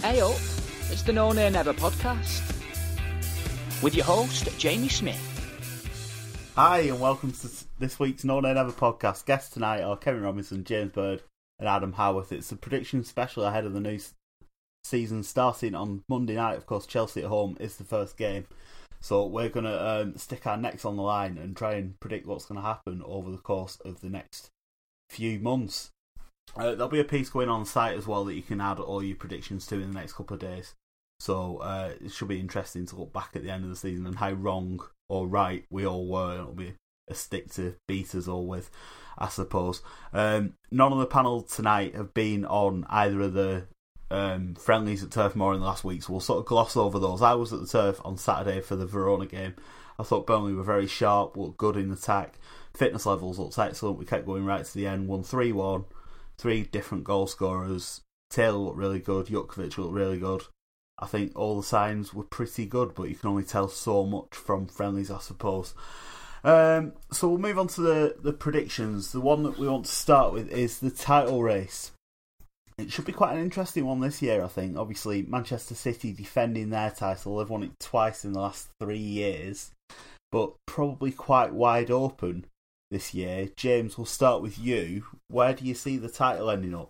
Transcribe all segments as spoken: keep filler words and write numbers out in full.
Hey up, it's the No Nay Never podcast with your host, Jamie Smith. Hi and welcome to this week's No Nay Never podcast. Guests tonight are Kevin Robinson, James Bird and Adam Howarth. It's a prediction special ahead of the new season starting on Monday night. Of course, Chelsea at home is the first game. So we're going to um, stick our necks on the line and try and predict what's going to happen over the course of the next few months. Uh, there'll be a piece going on the site as well that you can add all your predictions to in the next couple of days. So uh, it should be interesting to look back at the end of the season and how wrong or right we all were. It'll be a stick to beat us all with, I suppose. Um, none of the panel tonight have been on either of the um, friendlies at Turf Moor in the last week, so we'll sort of gloss over those. I was at the Turf on Saturday for the Verona game. I thought Burnley were very sharp, looked good in attack. Fitness levels looked excellent. We kept going right to the end, won three one. Three different goal scorers. Taylor looked really good. Jutkiewicz looked really good. I think all the signs were pretty good, but you can only tell so much from friendlies, I suppose. Um, so we'll move on to the, the predictions. The one that we want to start with is the title race. It should be quite an interesting one this year, I think. Obviously, Manchester City defending their title. They've won it twice in the last three years, but probably quite wide open this year. James, we'll start with you. Where do you see the title ending up?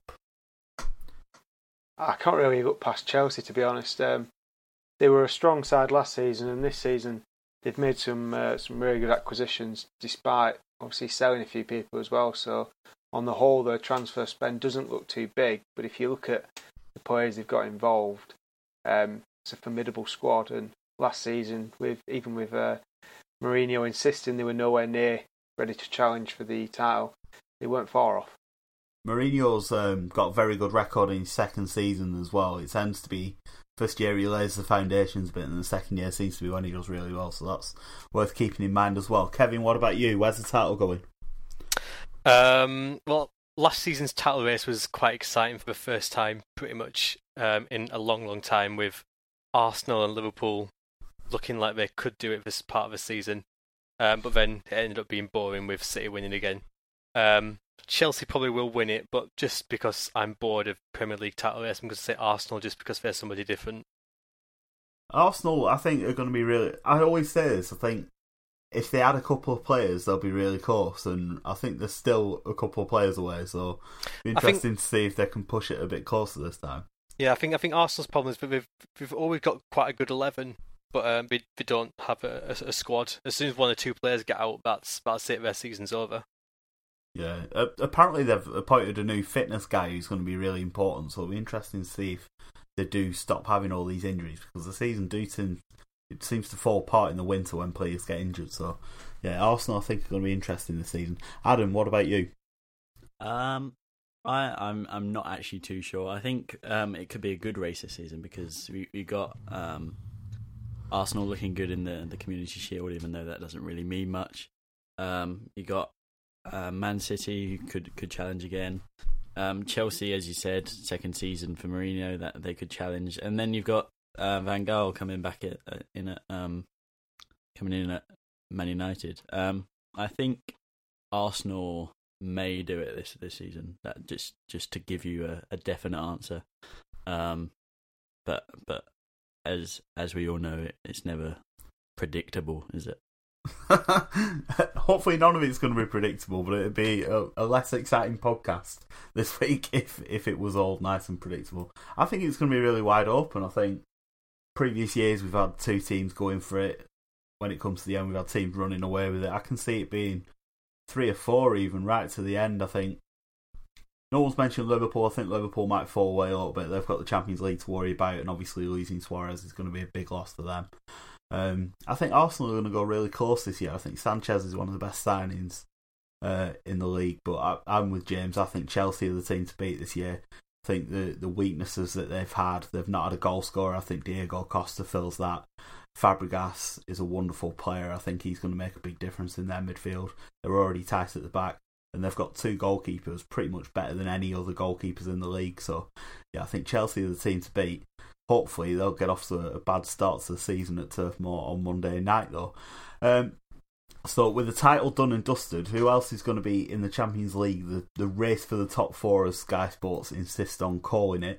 I can't really look past Chelsea, to be honest. Um, they were a strong side last season, and this season they've made some uh, some really good acquisitions, despite obviously selling a few people as well. So on the whole, their transfer spend doesn't look too big. But if you look at the players they've got involved, um, it's a formidable squad. And last season, with even with uh, Mourinho insisting they were nowhere near ready to challenge for the title, they weren't far off. Mourinho's um, got a very good record in his second season as well. It tends to be first year he lays the foundations a bit, and the second year seems to be when he does really well. So that's worth keeping in mind as well. Kevin, what about you? Where's the title going? Um, well, last season's title race was quite exciting for the first time, pretty much um, in a long, long time, with Arsenal and Liverpool looking like they could do it this part of the season. Um, but then it ended up being boring with City winning again. Um, Chelsea probably will win it, but just because I'm bored of Premier League title race, I'm going to say Arsenal just because they're somebody different. Arsenal, I think, are going to be really... I always say this, I think if they add a couple of players, they'll be really close, and I think there's still a couple of players away, so it'll be interesting think, to see if they can push it a bit closer this time. Yeah, I think I think Arsenal's problem is that we've, we've always got quite a good eleven, but um, they, they don't have a, a, a squad. As soon as one or two players get out, that's that's it. Their season's over. Yeah, uh, apparently they've appointed a new fitness guy who's going to be really important. So it'll be interesting to see if they do stop having all these injuries, because the season do seem, it seems to fall apart in the winter when players get injured. So yeah, Arsenal I think are going to be interesting this season. Adam, what about you? Um, I, I'm I'm not actually too sure. I think um, it could be a good race this season because we we got. Um, Arsenal looking good in the the Community Shield, even though that doesn't really mean much. Um, you got uh, Man City, who could could challenge again. Um, Chelsea, as you said, second season for Mourinho, that they could challenge. And then you've got uh, Van Gaal coming back at, uh, in at um, coming in at Man United. Um, I think Arsenal may do it this this season. That just just to give you a, a definite answer. Um, but but. As as we all know, it, it's never predictable, is it? Hopefully none of it's going to be predictable, but it'd be a, a less exciting podcast this week if, if it was all nice and predictable. I think it's going to be really wide open. I think previous years we've had two teams going for it. When it comes to the end, we've had teams running away with it. I can see it being three or four even, right to the end, I think. No one's mentioned Liverpool. I think Liverpool might fall away a little bit. They've got the Champions League to worry about, and obviously losing Suarez is going to be a big loss to them. Um, I think Arsenal are going to go really close this year. I think Sanchez is one of the best signings uh, in the league, but I, I'm with James. I think Chelsea are the team to beat this year. I think the, the weaknesses that they've had, they've not had a goal scorer. I think Diego Costa fills that. Fabregas is a wonderful player. I think he's going to make a big difference in their midfield. They're already tight at the back. And they've got two goalkeepers, pretty much better than any other goalkeepers in the league. So, yeah, I think Chelsea are the team to beat. Hopefully, they'll get off to a bad start to the season at Turf Moor on Monday night, though. Um, so, with the title done and dusted, who else is going to be in the Champions League? The, the race for the top four, as Sky Sports insist on calling it.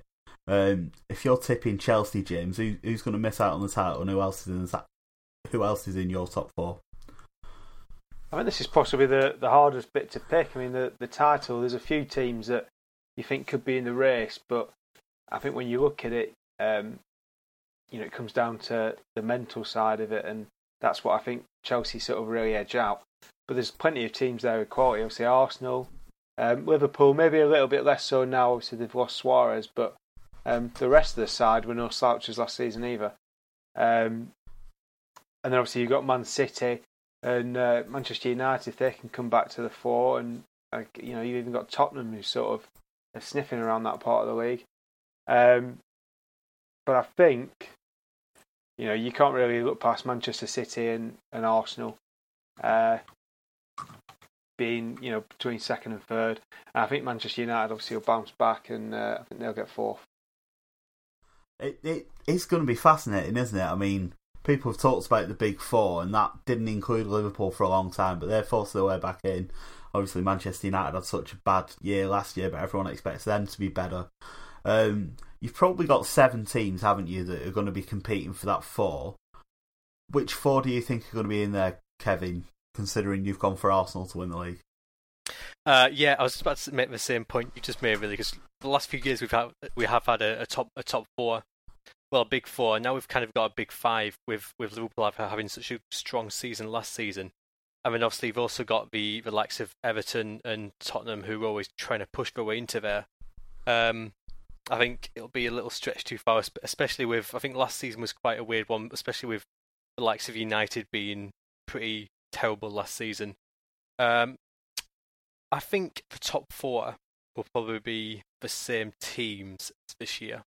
Um, if you're tipping Chelsea, James, who, who's going to miss out on the title, and who else is in the, who else is in your top four? I think this is possibly the, the hardest bit to pick. I mean, the, the title, there's a few teams that you think could be in the race, but I think when you look at it, um, you know, it comes down to the mental side of it, and that's what I think Chelsea sort of really edge out. But there's plenty of teams there with quality. Obviously, Arsenal, um, Liverpool, maybe a little bit less so now. Obviously, they've lost Suarez, but um, the rest of the side were no slouches last season either. Um, and then obviously you've got Man City and uh, Manchester United. If they can come back to the fore, and uh, you know, you've even got Tottenham who sort of are sniffing around that part of the league. Um, but I think, you know, you can't really look past Manchester City and, and Arsenal uh, being, you know, between second and third. And I think Manchester United obviously will bounce back, and uh, I think they'll get fourth. It, it it's going to be fascinating, isn't it? I mean, people have talked about the big four, and that didn't include Liverpool for a long time, but they're forced their way back in. Obviously, Manchester United had such a bad year last year, but everyone expects them to be better. Um, you've probably got seven teams, haven't you, that are going to be competing for that four. Which four do you think are going to be in there, Kevin, considering you've gone for Arsenal to win the league? Uh, yeah, I was just about to make the same point you just made, really, because the last few years we've had we have had a, a top a top four, well, a big four, and now we've kind of got a big five with with Liverpool having such a strong season last season. I mean, obviously, you've also got the, the likes of Everton and Tottenham who are always trying to push their way into there. Um, I think it'll be a little stretch too far, especially with, I think last season was quite a weird one, especially with the likes of United being pretty terrible last season. Um, I think the top four will probably be the same teams this year.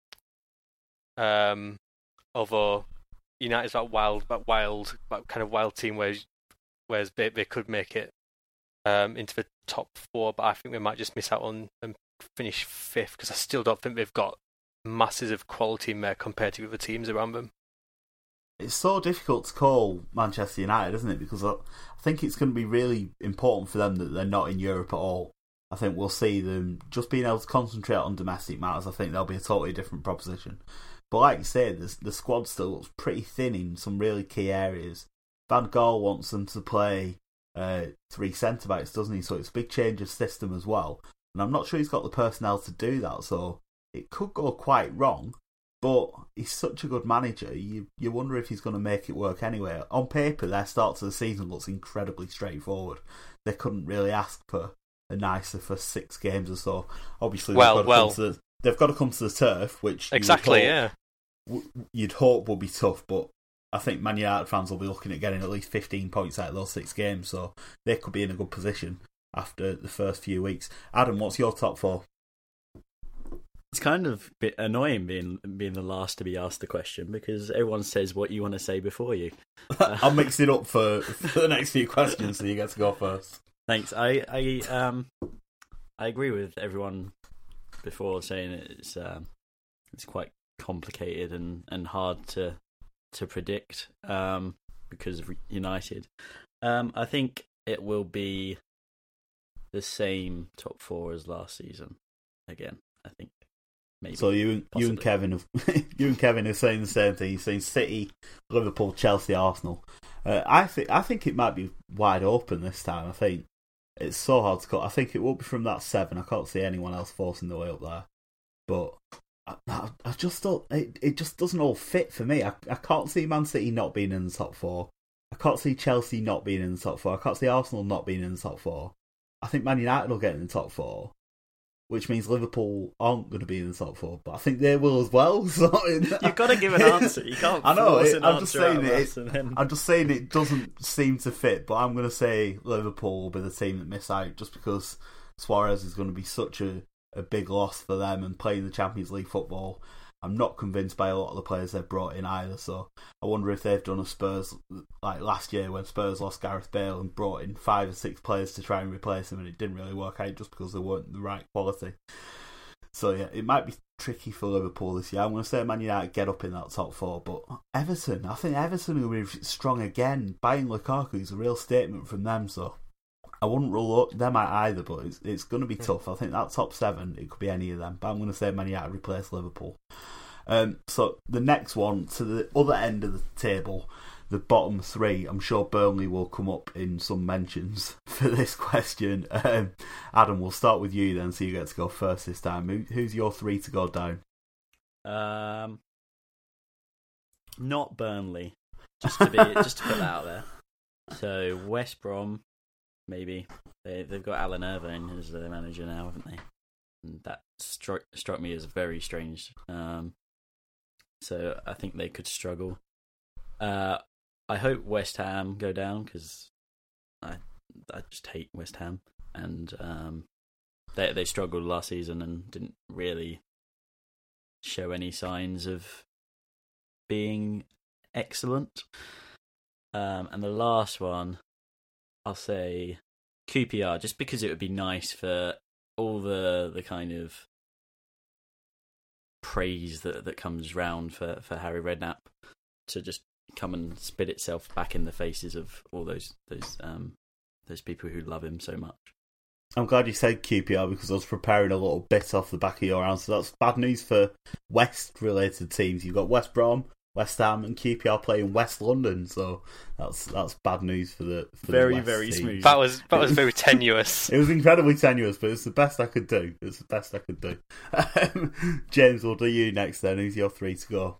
Um, although United's that wild, that wild, that kind of wild team where whereas they, they could make it um, into the top four, but I think they might just miss out on and finish fifth, because I still don't think they've got masses of quality in there compared to other teams around them. It's so difficult to call Manchester United, isn't it? Because I think it's going to be really important for them that they're not in Europe at all. I think we'll see them just being able to concentrate on domestic matters. I think they'll be a totally different proposition. But like you said, the, the squad still looks pretty thin in some really key areas. Van Gaal wants them to play uh, three centre-backs, doesn't he? So it's a big change of system as well. And I'm not sure he's got the personnel to do that, so it could go quite wrong. But he's such a good manager, you you wonder if he's going to make it work anyway. On paper, their start to the season looks incredibly straightforward. They couldn't really ask for a nicer for six games or so. Obviously, well, they've, got well. to come to the, they've got to come to the turf, which exactly, you'd yeah. hope, you'd hope will be tough, but I think Man United fans will be looking at getting at least fifteen points out of those six games, so they could be in a good position after the first few weeks. Adam, what's your top four? It's kind of a bit annoying being being the last to be asked the question, because everyone says what you want to say before you. I'll mix it up for, for the next few questions, so you get to go first. Thanks. I I um I agree with everyone before saying it's um it's quite complicated and, and hard to to predict um because of United. Um I think it will be the same top four as last season again, I think. Maybe, so you and you and Kevin have you and Kevin are saying the same thing. You're saying City, Liverpool, Chelsea, Arsenal. Uh, I think I think it might be wide open this time. I think it's so hard to call. I think it will be from that seven. I can't see anyone else forcing their way up there. But I, I, I just don't. It, it just doesn't all fit for me. I, I can't see Man City not being in the top four. I can't see Chelsea not being in the top four. I can't see Arsenal not being in the top four. I think Man United will get in the top four, which means Liverpool aren't going to be in the top four, but I think they will as well. So you've got to give an answer. You can't. I know. Force It, an I'm just saying it. then... I'm just saying it doesn't seem to fit. But I'm going to say Liverpool will be the team that miss out, just because Suarez is going to be such a, a big loss for them, and playing the Champions League football. I'm not convinced by a lot of the players they've brought in either. So I wonder if they've done a Spurs like last year when Spurs lost Gareth Bale and brought in five or six players to try and replace him, and it didn't really work out just because they weren't the right quality. So yeah, it might be tricky for Liverpool this year. I'm going to say Man United get up in that top four, but Everton, I think Everton will be strong again. Buying Lukaku is a real statement from them, so I wouldn't rule them out either, but it's, it's going to be tough. I think that top seven, it could be any of them. But I'm going to say Man United replace Liverpool. Um, so the next one, to the other end of the table, the bottom three, I'm sure Burnley will come up in some mentions for this question. Um, Adam, we'll start with you then, so you get to go first this time. Who, who's your three to go down? Um, not Burnley, just to be just to put that out there. So West Brom, maybe they they've got Alan Irvine as their manager now, haven't they? And that struck struck me as very strange. Um, so I think they could struggle. Uh, I hope West Ham go down because I I just hate West Ham, and um, they they struggled last season and didn't really show any signs of being excellent. Um, and the last one, I'll say Q P R, just because it would be nice for all the the kind of praise that that comes round for, for Harry Redknapp to just come and spit itself back in the faces of all those those um those people who love him so much. I'm glad you said Q P R because I was preparing a little bit off the back of your answer. That's bad news for West-related teams. You've got West Brom, West Ham, and Q P R playing West London, so that's that's bad news for the for very the West very team. smooth. That was that was very tenuous. It was incredibly tenuous, but it's the best I could do. It's the best I could do. Um, James, we'll do you next then. Who's your three to go?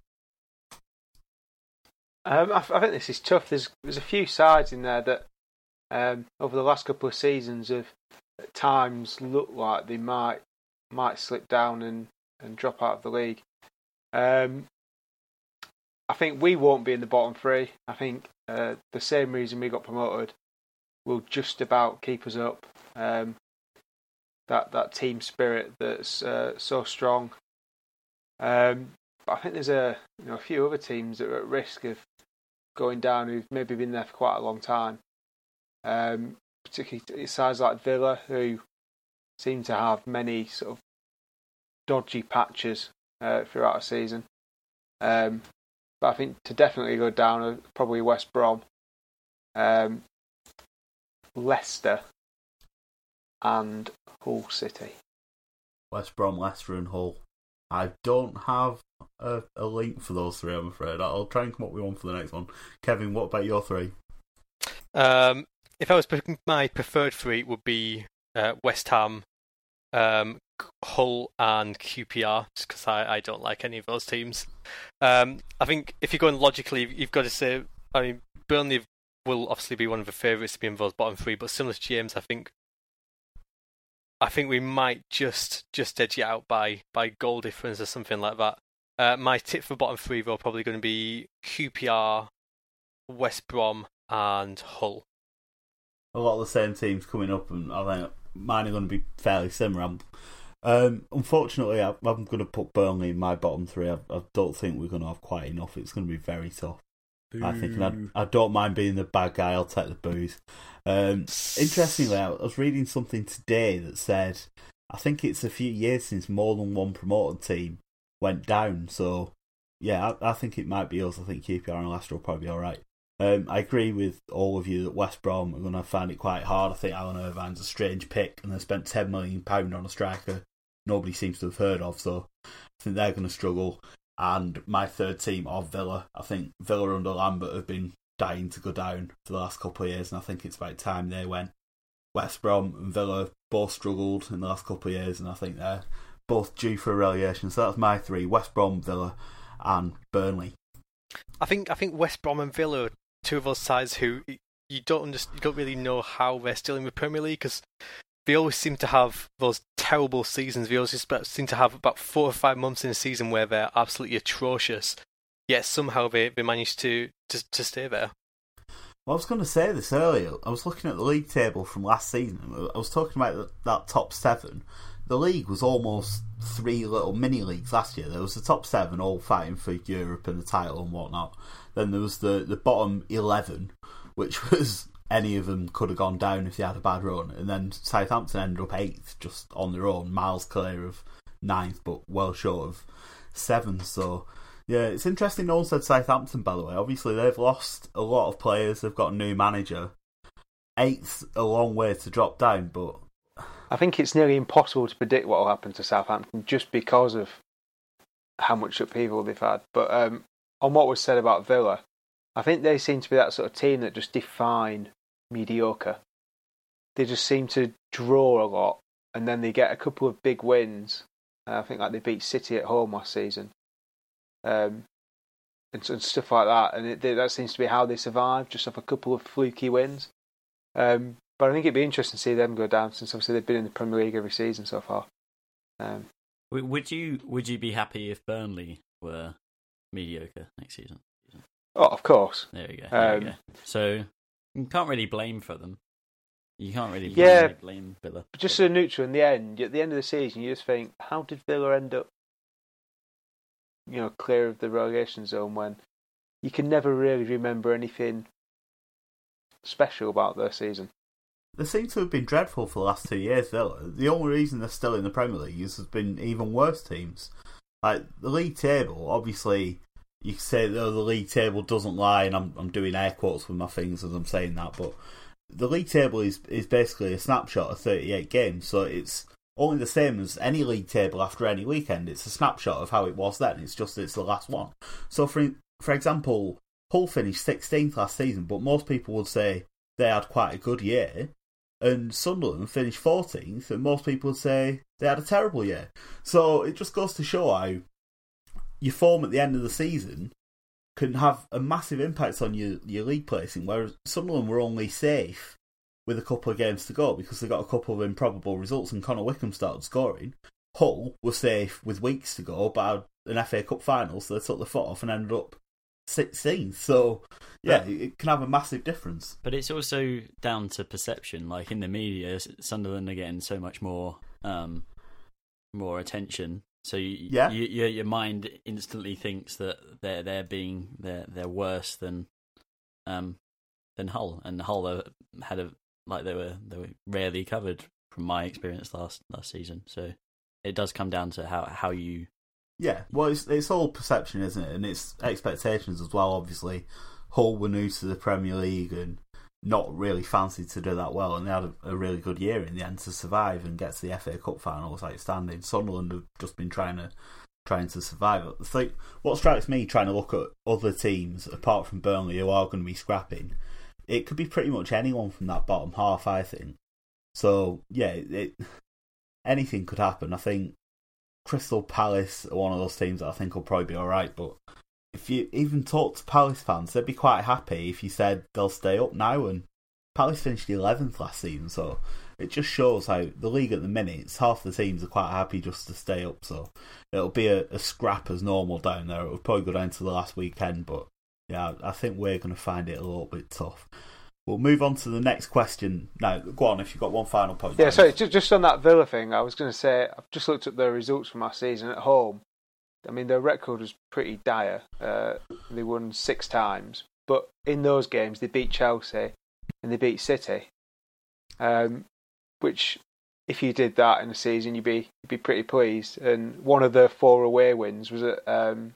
Um, I, I think this is tough. There's there's a few sides in there that um, over the last couple of seasons have at times looked like they might might slip down and, and drop out of the league. Um, I think we won't be in the bottom three. I think uh, the same reason we got promoted will just about keep us up. Um, that that team spirit that's uh, so strong. Um, but I think there's a you know a few other teams that are at risk of going down who've maybe been there for quite a long time. Um, particularly sides like Villa, who seem to have many sort of dodgy patches uh, throughout a season. Um, but I think to definitely go down are probably West Brom, um, Leicester, and Hull City. West Brom, Leicester, and Hull. I don't have a, a link for those three, I'm afraid. I'll try and come up with one for the next one. Kevin, what about your three? Um, if I was picking my preferred three, it would be uh, West Ham, um, Hull, and Q P R, just because I, I don't like any of those teams. Um, I think if you're going logically, you've got to say, I mean, Burnley will obviously be one of the favourites to be in those bottom three, but similar to James, I think I think we might just just edge it out by, by goal difference or something like that. Uh, my tip for bottom three, though, are probably going to be Q P R, West Brom, and Hull. A lot of the same teams coming up, and I think mine are going to be fairly similar. I'm, um, unfortunately, I, I'm going to put Burnley in my bottom three. I, I don't think we're going to have quite enough. It's going to be very tough. Boo. I think, and I, I don't mind being the bad guy. I'll take the booze. Um, interestingly, I was reading something today that said, I think it's a few years since more than one promoted team went down. So, yeah, I, I think it might be us. I think Q P R and Leicester will probably be all right. Um, I agree with all of you that West Brom are going to find it quite hard. I think Alan Irvine's a strange pick, and they spent ten million pounds on a striker nobody seems to have heard of. So, I think they're going to struggle. And my third team are Villa. I think Villa under Lambert have been dying to go down for the last couple of years, and I think it's about time they went. West Brom and Villa both struggled in the last couple of years, and I think they're both due for a relegation. So that's my three: West Brom, Villa, and Burnley. I think I think West Brom and Villa are two of those sides who you don't understand, you don't really know how they're still in the Premier League, because they always seem to have those terrible seasons. They always seem to have about four or five months in a season where they're absolutely atrocious, yet somehow they, they manage to, to, to stay there. Well, I was going to say this earlier. I was looking at the league table from last season. I was talking about that, that top seven. The league was almost three little mini leagues last year. There was the top seven all fighting for Europe and the title and whatnot. Then there was the, the bottom eleven, which was any of them could have gone down if they had a bad run. And then Southampton ended up eighth just on their own, miles clear of ninth, but well short of seventh. So, yeah, it's interesting no one said Southampton, by the way. Obviously, they've lost a lot of players. They've got a new manager. eighth's a long way to drop down, but I think it's nearly impossible to predict what will happen to Southampton just because of how much upheaval they've had. But um, on what was said about Villa, I think they seem to be that sort of team that just define mediocre. They just seem to draw a lot, and then they get a couple of big wins. Uh, I think like they beat City at home last season, um, and, and stuff like that. And it, that seems to be how they survive, just off a couple of fluky wins. Um, but I think it'd be interesting to see them go down, since obviously they've been in the Premier League every season so far. Um, would you would you be happy if Burnley were mediocre next season? oh, of course. There we go. There Um, we go. So you can't really blame for them. You can't really Yeah. blame, blame Villa. But just so neutral in the end, at the end of the season, you just think, how did Villa end up, you know, clear of the relegation zone when you can never really remember anything special about their season? they seem to have been dreadful for the last two years, Villa. The only reason they're still in the Premier League is there's been even worse teams. Like, the league table, obviously, you could say that the league table doesn't lie, and I'm, I'm doing air quotes with my fingers as I'm saying that, but the league table is, is basically a snapshot of thirty-eight games, so it's only the same as any league table after any weekend. It's a snapshot of how it was then. It's just it's the last one. So, for for example, Hull finished sixteenth last season, but most people would say they had quite a good year, and Sunderland finished fourteenth, and most people would say they had a terrible year. So it just goes to show how your form at the end of the season can have a massive impact on your, your league placing, whereas Sunderland were only safe with a couple of games to go because they got a couple of improbable results and Connor Wickham started scoring. Hull were safe with weeks to go, but had an F A Cup final, so they took the foot off and ended up sixteenth. So, yeah, it can have a massive difference. But it's also down to perception. Like, in the media, Sunderland are getting so much more um, more attention. So you, yeah. you, your your mind instantly thinks that they're they're being they're they're worse than um than Hull, and Hull are, had a like they were they were rarely covered from my experience last last season. So it does come down to how how you. Yeah, well, it's it's all perception, isn't it? And it's expectations as well. Obviously, Hull were new to the Premier League and not really fancied to do that well, and they had a, a really good year in the end to survive and get to the F A Cup final was outstanding. Sunderland have just been trying to trying to survive. I think what strikes me trying to look at other teams apart from Burnley who are going to be scrapping, it could be pretty much anyone from that bottom half. I think so. Yeah, it, anything could happen. I think Crystal Palace are one of those teams that I think will probably be all right, but if you even talk to Palace fans, they'd be quite happy if you said they'll stay up now. And Palace finished eleventh last season, so it just shows how the league at the minute, it's half the teams are quite happy just to stay up. So it'll be a, a scrap as normal down there. It'll probably go down to the last weekend, but yeah, I think we're going to find it a little bit tough. We'll move on to the next question. Now, go on, if you've got one final point. Yeah, sorry, just, just on that Villa thing, I was going to say, I've just looked at their results from last season at home. I mean, their record was pretty dire. Uh, they won six times, but in those games they beat Chelsea and they beat City. Um, which, if you did that in a season, you'd be you'd be pretty pleased. And one of their four away wins was at um,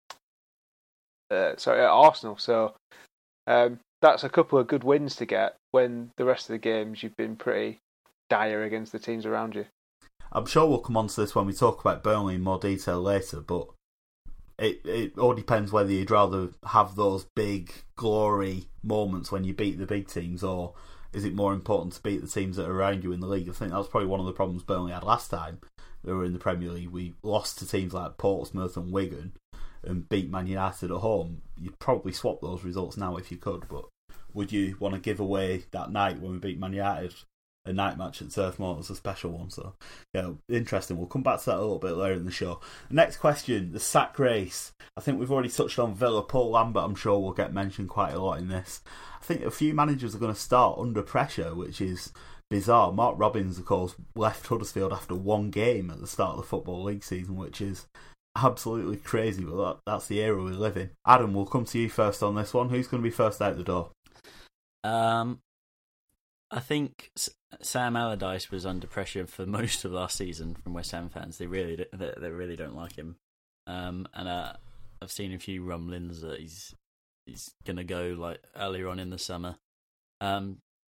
uh, sorry at Arsenal. So um, that's a couple of good wins to get when the rest of the games you've been pretty dire against the teams around you. I'm sure we'll come on to this when we talk about Burnley in more detail later, but it it all depends whether you'd rather have those big glory moments when you beat the big teams, or is it more important to beat the teams that are around you in the league? I think that was probably one of the problems Burnley had last time they were in the Premier League. We lost to teams like Portsmouth and Wigan and beat Man United at home. You'd probably swap those results now if you could, but would you want to give away that night when we beat Man United? A night match at Turf Moor was a special one, so yeah, interesting. We'll come back to that a little bit later in the show. Next question, the sack race. I think we've already touched on Villa. Paul Lambert, I'm sure, will get mentioned quite a lot in this. I think a few managers are going to start under pressure, which is bizarre. Mark Robins, of course, left Huddersfield after one game at the start of the Football League season, which is absolutely crazy, but that, that's the era we live in. Adam, we'll come to you first on this one. Who's going to be first out the door? Um, I think Sam Allardyce was under pressure for most of last season from West Ham fans. They really, they, they really don't like him, um, and uh, I've seen a few rumblings that he's he's gonna go like earlier on in the summer. Um,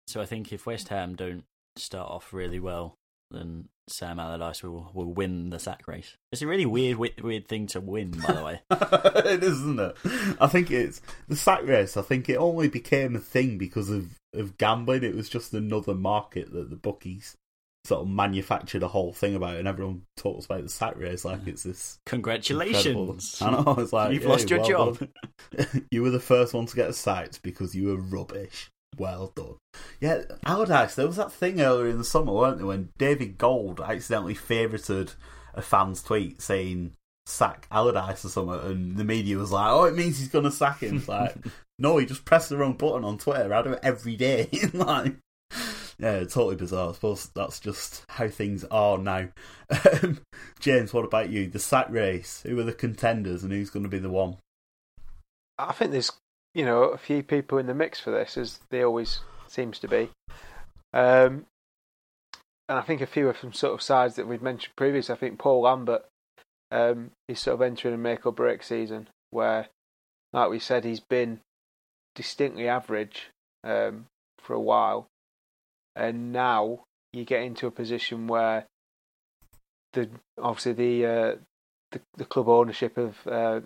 so I think if West Ham don't start off really well, then Sam Allardyce will will win the sack race. It's a really weird weird, weird thing to win, by the way. It is, isn't it? I think it's the sack race. I think it only became a thing because of, of gambling. It was just another market that the bookies sort of manufactured a whole thing about, and everyone talks about the sack race like it's this. Congratulations! Incredible. I know. It's like you've hey, lost your well job. You were the first one to get sacked because you were rubbish. Well done. Yeah, Allardyce, there was that thing earlier in the summer, weren't there, when David Gold accidentally favorited a fan's tweet saying sack Allardyce or something, and the media was like, oh, it means he's going to sack him. It's like, no, he just pressed the wrong button on Twitter. I do it every day. Like, yeah, totally bizarre. I suppose that's just how things are now. Um, James, what about you? The sack race, who are the contenders and who's going to be the one? I think there's, you know, a few people in the mix for this, as there always seems to be. Um, and I think a few of some sort of sides that we've mentioned previously. I think Paul Lambert um, is sort of entering a make or break season where, like we said, he's been distinctly average um, for a while. And now you get into a position where the obviously the uh, the, the club ownership have uh,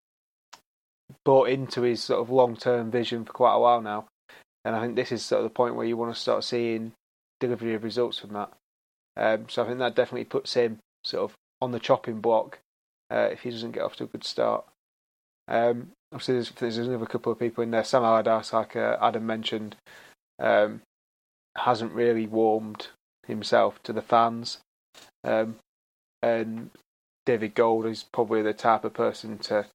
bought into his sort of long-term vision for quite a while now, and I think this is sort of the point where you want to start seeing delivery of results from that. Um, so I think that definitely puts him sort of on the chopping block uh, if he doesn't get off to a good start. Um, obviously, there's, there's another couple of people in there. Sam Allardyce, like uh, Adam mentioned, um, hasn't really warmed himself to the fans, um, and David Gold is probably the type of person to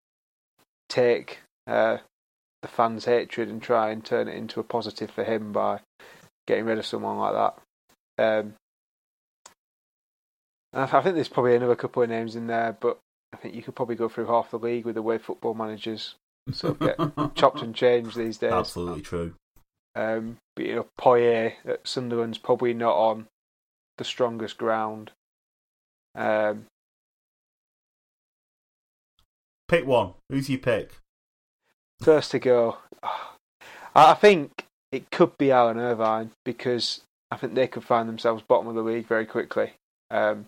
take uh, the fans' hatred and try and turn it into a positive for him by getting rid of someone like that. Um, and I think there's probably another couple of names in there, but I think you could probably go through half the league with the way football managers sort of get chopped and changed these days. Absolutely true. Um, but you know, Poyet at Sunderland's probably not on the strongest ground. Um, Pick one. Who's your pick? First to go, I think it could be Alan Irvine, because I think they could find themselves bottom of the league very quickly, um,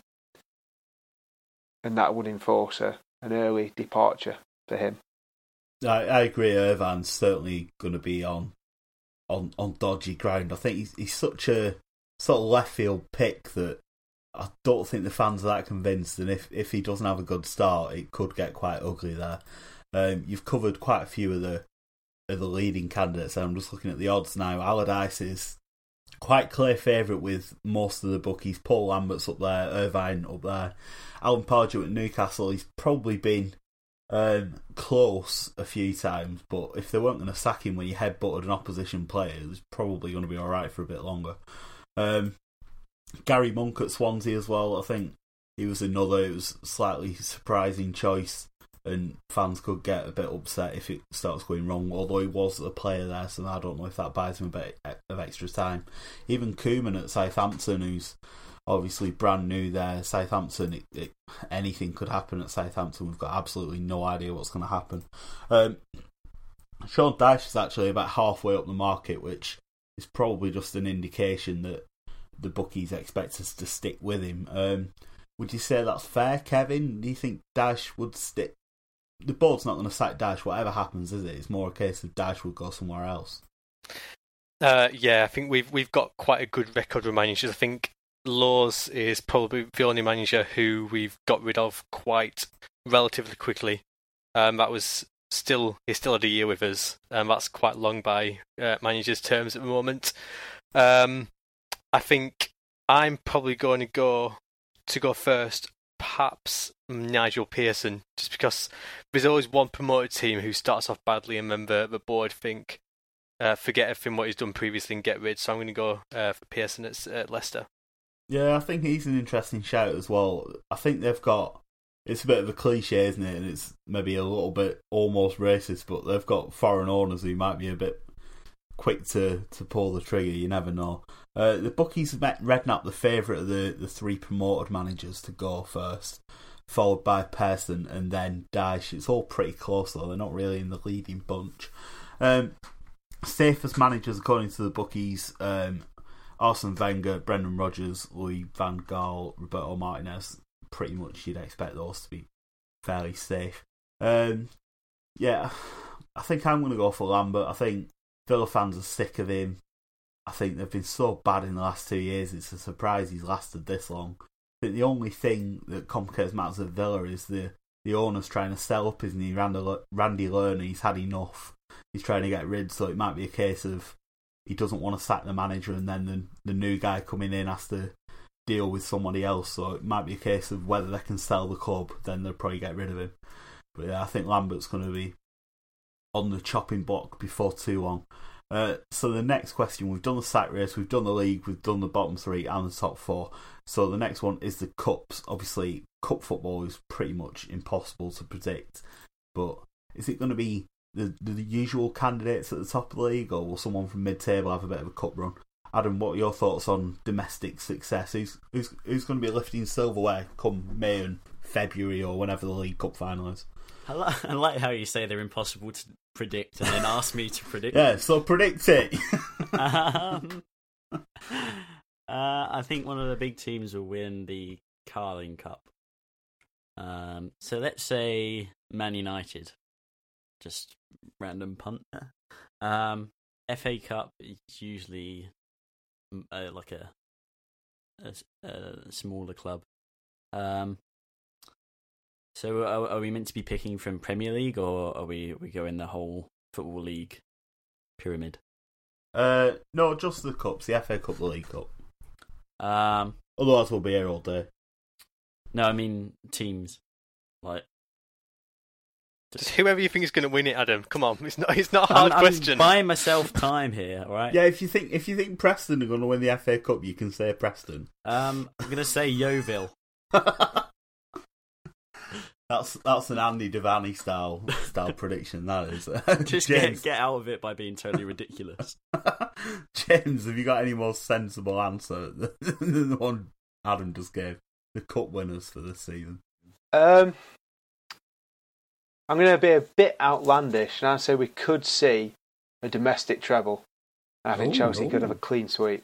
and that would enforce a, an early departure for him. I, I agree. Irvine's certainly going to be on on on dodgy ground. I think he's, he's such a sort of left field pick that I don't think the fans are that convinced, and if, if he doesn't have a good start, it could get quite ugly there. Um, you've covered quite a few of the of the leading candidates, and I'm just looking at the odds now. Allardyce is quite clear favourite with most of the bookies. Paul Lambert's up there, Irvine up there. Alan Pardew at Newcastle, he's probably been um, close a few times, but if they weren't going to sack him when he headbutted an opposition player, it was probably going to be alright for a bit longer. Um, Gary Monk at Swansea as well, I think he was another, it was a slightly surprising choice, and fans could get a bit upset if it starts going wrong, although he was a player there, so I don't know if that buys him a bit of extra time. Even Koeman at Southampton, who's obviously brand new there. Southampton, it, it, anything could happen at Southampton. We've got absolutely no idea what's going to happen. Um, Sean Dyche is actually about halfway up the market, which is probably just an indication that the bookies expect us to stick with him. Um, would you say that's fair, Kevin? Do you think Dyche would stick? The board's not going to sack Dyche, whatever happens, is it? It's more a case of Dyche would go somewhere else. Uh, yeah, I think we've we've got quite a good record with managers. I think Laws is probably the only manager who we've got rid of quite relatively quickly. Um, that was still he still had a year with us, and that's quite long by uh, managers' terms at the moment. Um, I think I'm probably going to go to go first. Perhaps Nigel Pearson, just because there's always one promoted team who starts off badly, and then the, the board think uh, forget everything what he's done previously and get rid. So I'm going to go uh, for Pearson at, at Leicester. Yeah, I think he's an interesting shout as well. I think they've got, it's a bit of a cliche, isn't it? And it's maybe a little bit almost racist, but they've got foreign owners who might be a bit quick to, to pull the trigger. You never know. Uh, the bookies have met Redknapp, the favourite of the, the three promoted managers to go first, followed by Pearson and then Dyche. It's all pretty close though. They're not really in the leading bunch. Um, safest managers according to the bookies: um, Arsene Wenger, Brendan Rodgers, Louis van Gaal, Roberto Martinez. Pretty much, you'd expect those to be fairly safe. Um, yeah, I think I'm going to go for Lambert. I think Villa fans are sick of him. I think they've been so bad in the last two years. It's a surprise he's lasted this long. I think the only thing that complicates matters at Villa is the the owner's trying to sell up, isn't he? Randy, Randy Lerner, he's had enough. He's trying to get rid, so it might be a case of he doesn't want to sack the manager, and then the the new guy coming in has to deal with somebody else. So it might be a case of whether they can sell the club, then they'll probably get rid of him. But yeah, I think Lambert's going to be on the chopping block before too long. Uh, so the next question, we've done the sack race, we've done the league, we've done the bottom three and the top four. So the next one is the cups. Obviously, cup football is pretty much impossible to predict. But is it going to be the, the usual candidates at the top of the league, or will someone from mid-table have a bit of a cup run? Adam, what are your thoughts on domestic success? Who's who's, who's going to be lifting silverware come May and February or whenever the League Cup final is? I like, I like how you say they're impossible to predict and then ask me to predict. Yeah, so predict it. um, uh, I think one of the big teams will win the Carling Cup. Um, so let's say Man United. Just random punt there. Um, F A Cup is usually uh, like a, a, a smaller club. Um, so are, are we meant to be picking from Premier League, or are we we going the whole Football League pyramid? Uh, no, just the cups, the F A Cup, the League Cup. Um, Otherwise we'll be here all day. No, I mean teams. Like just whoever you think is going to win it, Adam. Come on, it's not it's not a hard I'm, question. I'm buying myself time here, all right? Yeah, if you think if you think Preston are going to win the F A Cup, you can say Preston. Um, I'm going to say Yeovil. That's that's an Andy Devaney style style prediction. That is. Just James. get get out of it by being totally ridiculous. James, have you got any more sensible answer than the one Adam just gave? The cup winners for this season. Um, I'm going to be a bit outlandish, and I'd say we could see a domestic treble. I think Ooh, Chelsea ooh. could have a clean sweep.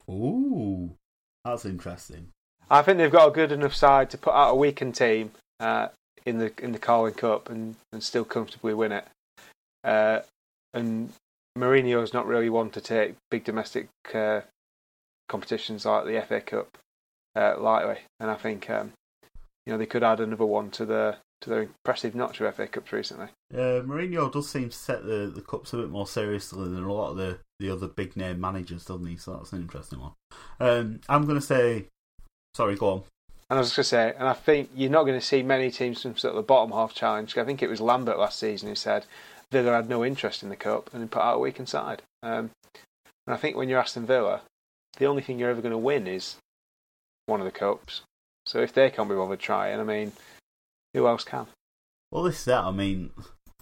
Ooh, that's interesting. I think they've got a good enough side to put out a weakened team uh, in the in the Carling Cup and, and still comfortably win it. Uh, and Mourinho's not really one to take big domestic uh, competitions like the F A Cup uh, lightly, and I think um, you know they could add another one to the to their impressive notch of F A Cups recently. Uh, Mourinho does seem to set the, the cups a bit more seriously than a lot of the, the other big name managers, doesn't he? So that's an interesting one. Um, I'm going to say, sorry, go on. And I was just going to say, and I think you're not going to see many teams from sort of the bottom half challenge. I think it was Lambert last season who said Villa had no interest in the cup and he put out a weakened side. Um, and I think when you're Aston Villa, the only thing you're ever going to win is one of the cups. So if they can't be bothered trying, I mean, who else can? Well, this is it. I mean,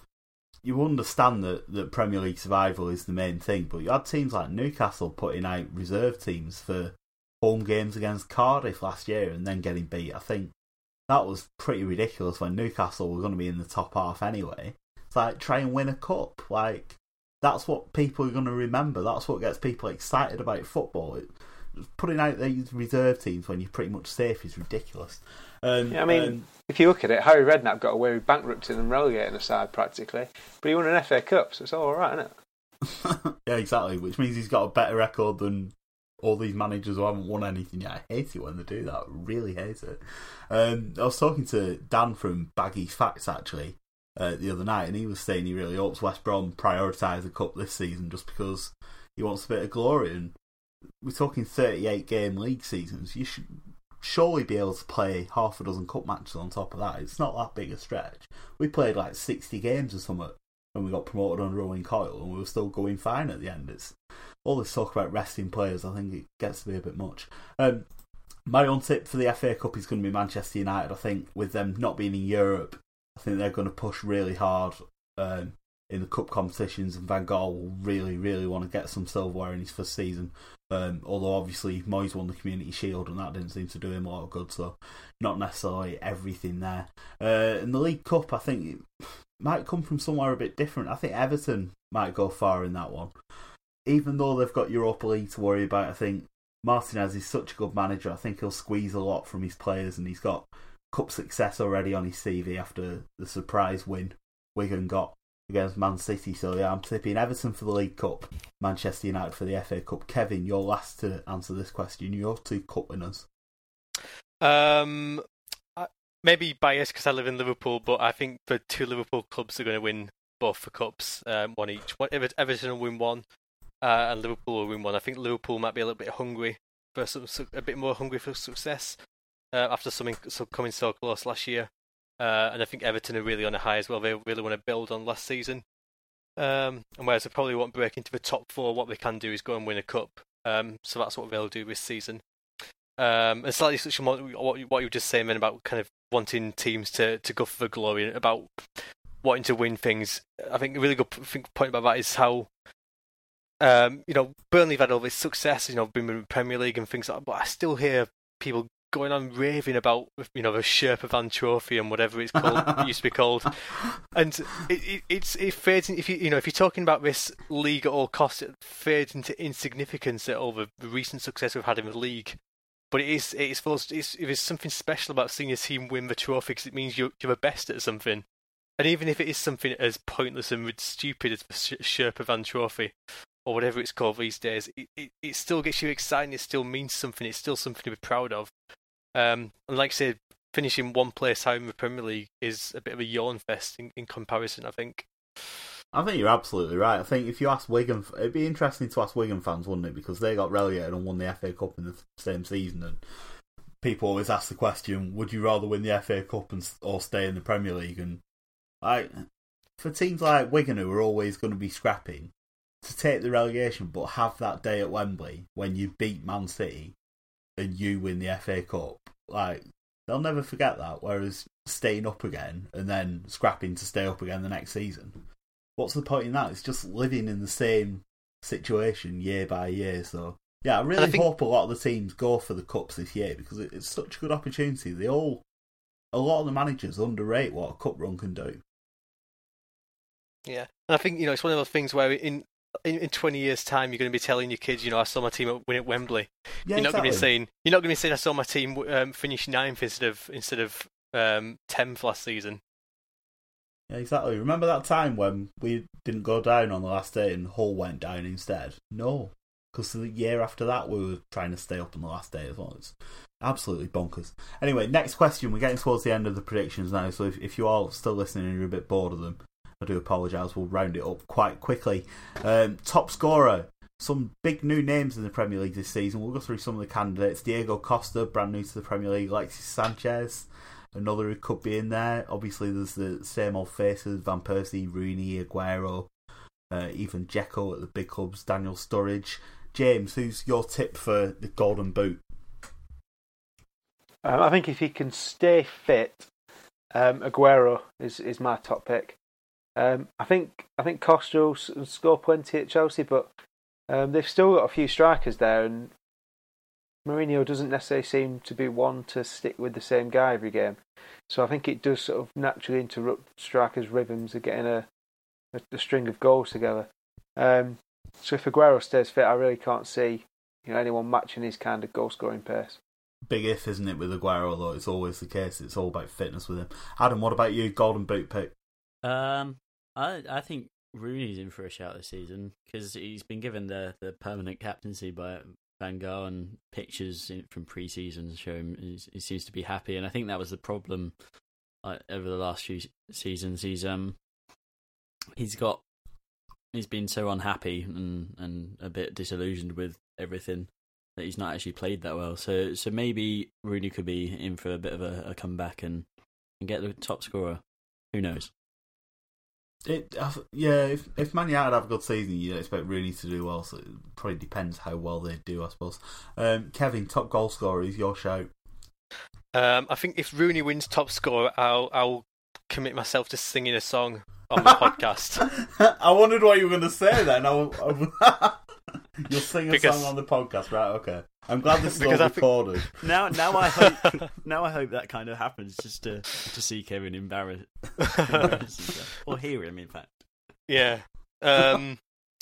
you understand that, that Premier League survival is the main thing, but you had teams like Newcastle putting out reserve teams for home games against Cardiff last year and then getting beat. I think that was pretty ridiculous when Newcastle were going to be in the top half anyway. It's like, try and win a cup. Like, that's what people are going to remember. That's what gets people excited about football. It, putting out these reserve teams when you're pretty much safe is ridiculous. Um, yeah, I mean, um, if you look at it, Harry Redknapp got away with bankrupting and relegating a side practically, but he won an F A Cup, so it's all alright, isn't it? Yeah, exactly, which means he's got a better record than all these managers who haven't won anything yet. I hate it when they do that. I really hate it. Um, I was talking to Dan from Baggy's Facts, actually, uh, the other night, and he was saying he really hopes West Brom prioritise the cup this season just because he wants a bit of glory. And we're talking thirty-eight game league seasons. You should surely be able to play half a dozen cup matches on top of that. It's not that big a stretch. We played like sixty games or something when we got promoted under Owen Coyle, and we were still going fine at the end. It's all this talk about resting players. I think it gets to be a bit much. Um, my own tip for the F A Cup is going to be Manchester United. I think with them not being in Europe, I think they're going to push really hard um, in the cup competitions, and Van Gaal will really, really want to get some silverware in his first season. Um, although obviously Moyes won the Community Shield and that didn't seem to do him a lot of good, so not necessarily everything there. Uh, in the League Cup, I think might come from somewhere a bit different. I think Everton might go far in that one. Even though they've got Europa League to worry about, I think Martinez is such a good manager. I think he'll squeeze a lot from his players, and he's got cup success already on his C V after the surprise win Wigan got against Man City. So yeah, I'm tipping Everton for the League Cup, Manchester United for the F A Cup. Kevin, you're last to answer this question. You're two cup winners. Um, maybe biased because I live in Liverpool, but I think the two Liverpool clubs are going to win both the cups, um, one each. Everton will win one, uh, and Liverpool will win one. I think Liverpool might be a little bit hungry for some, a bit more hungry for success uh, after something so coming so close last year. Uh, and I think Everton are really on a high as well. They really want to build on last season. Um, and whereas they probably won't break into the top four, what they can do is go and win a cup. Um, so that's what they'll do this season. Um, and slightly such what what you were just saying then about kind of wanting teams to, to go for the glory and about wanting to win things. I think a really good point about that is how um, you know Burnley have had all this success, you know, been in the Premier League and things like that. But I still hear people going on raving about, you know, the Sherpa Van Trophy and whatever it's called, it used to be called, and it, it it's it fades. If you you know if you're talking about this league at all costs, it fades into insignificance at all the, the recent success we've had in the league. But it is it is supposed it's, it is something special about seeing your team win the trophy because it means you're you're the best at something, and even if it is something as pointless and stupid as the Sherpa Van Trophy or whatever it's called these days, it, it it still gets you excited. It still means something. It's still something to be proud of. Um, and like I said, finishing one place high in the Premier League is a bit of a yawn fest in, in comparison, I think. I think you're absolutely right. I think if you ask Wigan, it'd be interesting to ask Wigan fans, wouldn't it? Because they got relegated and won the F A Cup in the same season, and people always ask the question: would you rather win the F A Cup and or stay in the Premier League? And like for teams like Wigan, who are always going to be scrapping to take the relegation, but have that day at Wembley when you beat Man City and you win the F A Cup, like they'll never forget that. Whereas staying up again and then scrapping to stay up again the next season, what's the point in that? It's just living in the same situation year by year. So yeah, I really I think... hope a lot of the teams go for the cups this year because it's such a good opportunity. They all, a lot of the managers underrate what a cup run can do. Yeah, and I think you know it's one of those things where in. In, in twenty years' time, you're going to be telling your kids, you know, I saw my team win at Wembley. Yeah, you're not exactly. going to be saying, you're not going to be saying, I saw my team um, finish ninth instead of instead of um, tenth last season. Yeah, exactly. Remember that time when we didn't go down on the last day and Hull went down instead? No, because the year after that we were trying to stay up on the last day as well. It's absolutely bonkers. Anyway, next question. We're getting towards the end of the predictions now, so if, if you are still listening and you're a bit bored of them, I do apologise, we'll round it up quite quickly. Um, top scorer, some big new names in the Premier League this season. We'll go through some of the candidates. Diego Costa, brand new to the Premier League. Alexis Sanchez, another who could be in there. Obviously there's the same old faces, Van Persie, Rooney, Aguero, uh, even Dzeko at the big clubs, Daniel Sturridge. James, who's your tip for the Golden Boot? Um, I think if he can stay fit, um, Aguero is, is my top pick. Um, I think I think Costa will score plenty at Chelsea, but um, they've still got a few strikers there, and Mourinho doesn't necessarily seem to be one to stick with the same guy every game. So I think it does sort of naturally interrupt strikers' rhythms of getting a, a, a string of goals together. Um, so if Aguero stays fit, I really can't see you know anyone matching his kind of goal scoring pace. Big if, isn't it, with Aguero? Though it's always the case. It's all about fitness with him. Adam, what about you? Golden Boot pick. Um. I I think Rooney's in for a shout this season because he's been given the, the permanent captaincy by Van Gaal, and pictures in, from pre-season show him he seems to be happy, and I think that was the problem uh, over the last few seasons. He's um he's got he's been so unhappy and, and a bit disillusioned with everything that he's not actually played that well. So so maybe Rooney could be in for a bit of a, a comeback and, and get the top scorer. Who knows? It yeah, if if Man United have a good season, you'd expect Rooney to do well. So it probably depends how well they do, I suppose. Um, Kevin, top goal scorer is your shout. Um, I think if Rooney wins top scorer, I'll I'll commit myself to singing a song on the podcast. I wondered what you were going to say then. I, I, You'll sing a Because- song on the podcast, right? Okay. I'm glad this is all Because I think- recorded. Now, now I hope, now I hope that kind of happens, just to to see Kevin embarrassed, embarrass himself. Or hear him, in fact. Yeah. Um,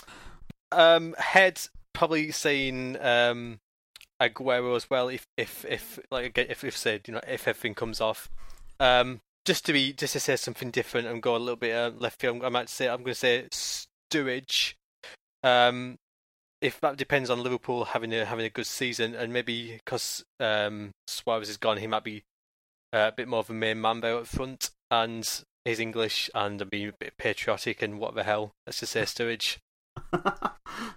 um, Head probably saying um, Aguero as well. If if if like if if said you know if everything comes off, um, just to be just to say something different and go a little bit uh, left field. I might say I'm going to say Sturridge. Um, if that depends on Liverpool having a having a good season, and maybe because um, Suarez is gone, he might be uh, a bit more of a main man there up front, and he's English and being a bit patriotic and what the hell. Let's just say Sturridge. I,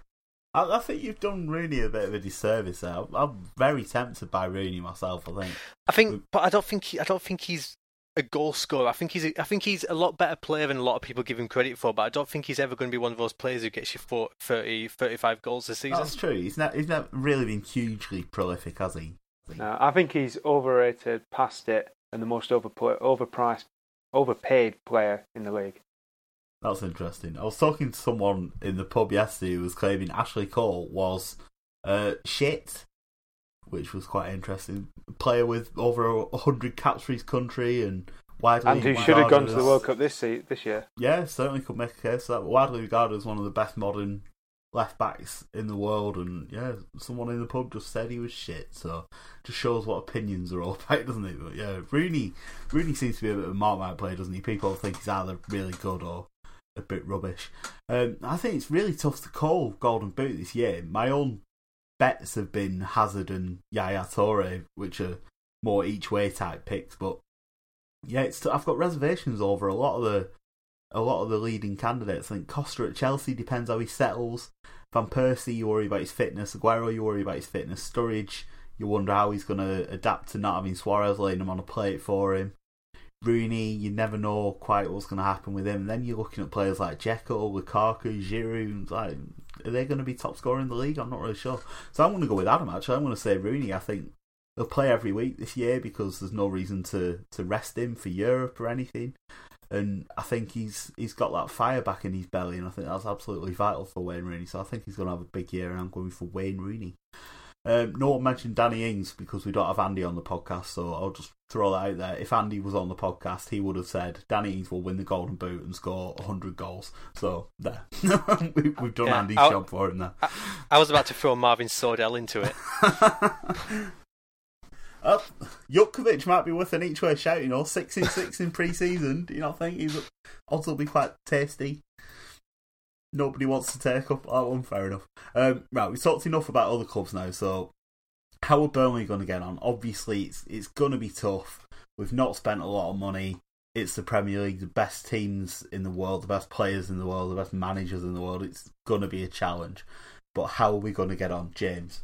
I think you've done Rooney a bit of a disservice there. I'm, I'm very tempted by Rooney myself. I think. I think, but I don't think he, I don't think he's a goal scorer. I think he's a, I think he's a lot better player than a lot of people give him credit for. But I don't think he's ever going to be one of those players who gets you for thirty, thirty-five goals this season. That's true. He's not. He's not really been hugely prolific, has he? No, I think he's overrated, past it, and the most overplay, overpriced, overpaid player in the league. That's interesting. I was talking to someone in the pub yesterday who was claiming Ashley Cole was uh, shit, which was quite interesting. A player with over a hundred caps for his country and widely And who regarded should have gone to as- the World Cup this se- this year. Yeah, certainly could make a case for that. Widely regarded as one of the best modern left backs in the world, and yeah, someone in the pub just said he was shit. So just shows what opinions are all about, doesn't it? But yeah, Rooney, Rooney seems to be a bit of a Marmite player, doesn't he? People think he's either really good or a bit rubbish. Um, I think it's really tough to call Golden Boot this year. My own bets have been Hazard and Yaya Toure, which are more each way type picks. But yeah, it's I've got reservations over a lot of the a lot of the leading candidates. I think Costa at Chelsea depends how he settles. Van Persie, you worry about his fitness. Aguero, you worry about his fitness. Sturridge, you wonder how he's going to adapt to not having Suarez laying him on a plate for him. Rooney, you never know quite what's going to happen with him. And then you're looking at players like Dzeko, Lukaku, Giroud. Like, are they going to be top scorer in the league? I'm not really sure. So I'm going to go with Adam, actually. I'm going to say Rooney. I think he'll play every week this year because there's no reason to, to rest him for Europe or anything. And I think he's he's got that fire back in his belly, and I think that's absolutely vital for Wayne Rooney. So I think he's going to have a big year, and I'm going for Wayne Rooney. Um, no one mentioned Danny Ings because we don't have Andy on the podcast, so I'll just throw that out there. If Andy was on the podcast, he would have said Danny Ings will win the Golden Boot and score one hundred goals. So there, we, we've done Yeah, Andy's I'll, job for him there. I, I was about to throw Marvin Sordell into it. Oh, Jutkovic might be worth an each way shout, you know, six in six in pre-season. Do you not think he's odds will be quite tasty? Nobody wants to take up that one. Fair enough. Um, right, we've talked enough about other clubs now. So, how are Burnley going to get on? Obviously, it's it's going to be tough. We've not spent a lot of money. It's the Premier League, the best teams in the world, the best players in the world, the best managers in the world. It's going to be a challenge. But how are we going to get on, James?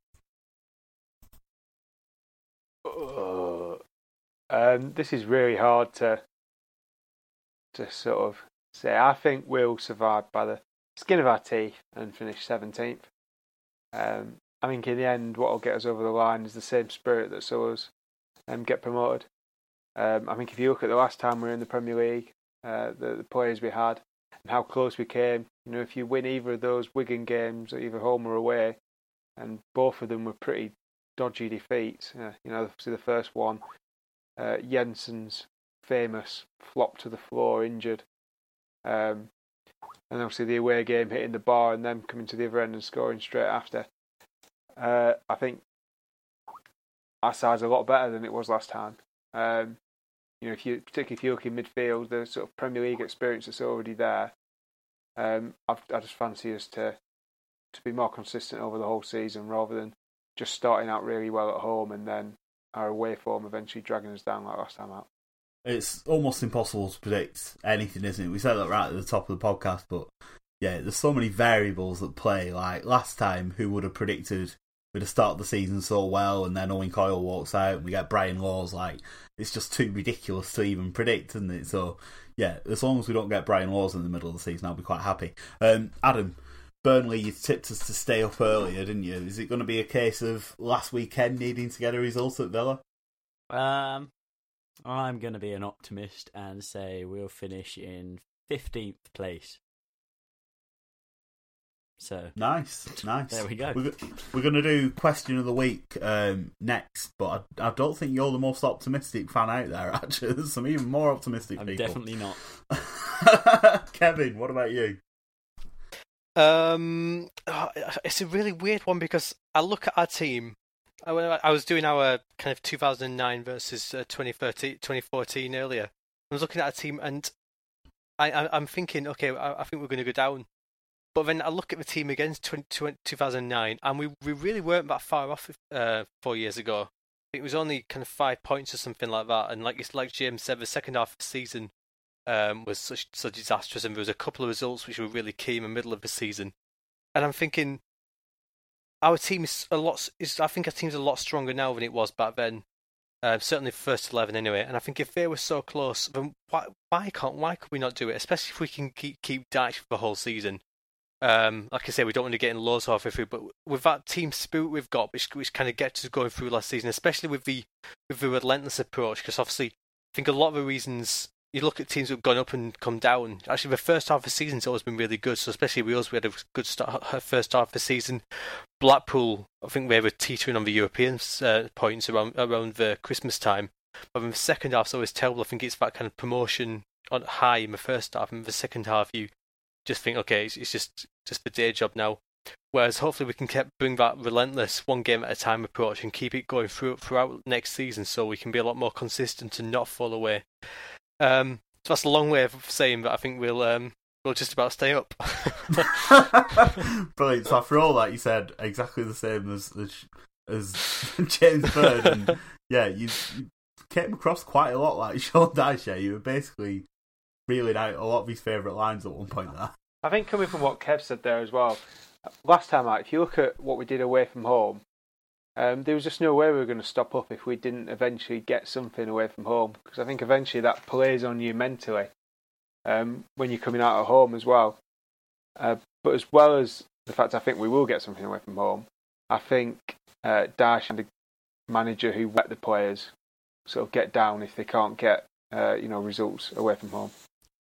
Uh, um, this is really hard to to sort of say. I think we'll survive by the skin of our teeth and finish seventeenth. Um, I think in the end, what will get us over the line is the same spirit that saw us um, get promoted. Um, I think if you look at the last time we were in the Premier League, uh, the, the players we had and how close we came, you know, if you win either of those Wigan games, either home or away, and both of them were pretty dodgy defeats. Uh, you know, obviously the first one, uh, Jensen's famous flop to the floor, injured. Um, and obviously the away game hitting the bar and then coming to the other end and scoring straight after. Uh, I think our side's a lot better than it was last time. Um, you know, if you particularly if you look in midfield, the sort of Premier League experience that's already there. Um, I've, I just fancy us to to be more consistent over the whole season rather than just starting out really well at home and then our away form eventually dragging us down like last time out. It's almost impossible to predict anything, isn't it? We said that right at the top of the podcast, but yeah, there's so many variables that play. Like last time, who would have predicted we'd have started the season so well and then Owen Coyle walks out and we get Brian Laws? Like, it's just too ridiculous to even predict, isn't it? So yeah, as long as we don't get Brian Laws in the middle of the season, I'll be quite happy. Um, Adam, Burnley, you tipped us to stay up earlier, didn't you? Is it going to be a case of last weekend needing to get a result at Villa? Um, I'm going to be an optimist and say we'll finish in fifteenth place. So nice, nice. There we go. We're, we're going to do question of the week um, next, but I, I don't think you're the most optimistic fan out there. Actually, there's some even more optimistic I'm people. definitely not. Kevin, what about you? Um, it's a really weird one because I look at our team. I, I was doing our kind of two thousand nine versus uh, twenty thirteen, twenty fourteen earlier. I was looking at our team and I, I, I'm thinking, okay, I, I think we're going to go down. But then I look at the team against two thousand nine, and we, we really weren't that far off uh, four years ago. I think it was only kind of five points or something like that. And like like James said, the second half of the season um, was such so disastrous, and there was a couple of results which were really key in the middle of the season. And I'm thinking, our team is a lot. Is I think our team's a lot stronger now than it was back then. Uh, certainly, first eleven anyway. And I think if they were so close, then why why can't why could we not do it? Especially if we can keep keep Dyche for the whole season. Um, like I say, we don't want to get in loads halfway through, but with that team spirit we've got, which which kind of gets us going through last season, especially with the with the relentless approach, because obviously I think a lot of the reasons you look at teams who've gone up and come down. Actually, the first half of the season's always been really good. So especially with us, we had a good start first half of the season. Blackpool, I think they were teetering on the European uh, points around around the Christmas time, but in the second half's always terrible. I think it's that kind of promotion on high in the first half, and in the second half you just think, okay, it's, it's just just the day job now. Whereas hopefully we can keep bring that relentless one game at a time approach and keep it going through throughout next season, so we can be a lot more consistent and not fall away. Um, so that's a long way of saying that I think we'll um, we'll just about stay up. Brilliant. So after all that, you said exactly the same as as, as James Bird, and yeah, you, you came across quite a lot like Sean Dyche. You were basically reeling out a lot of his favourite lines at one point there. I think coming from what Kev said there as well, last time out, if you look at what we did away from home, um, there was just no way we were going to stop up if we didn't eventually get something away from home. Because I think eventually that plays on you mentally um, when you're coming out at home as well. Uh, but as well as the fact I think we will get something away from home, I think uh, Dyche and the manager who let the players sort of get down if they can't get uh, you know results away from home.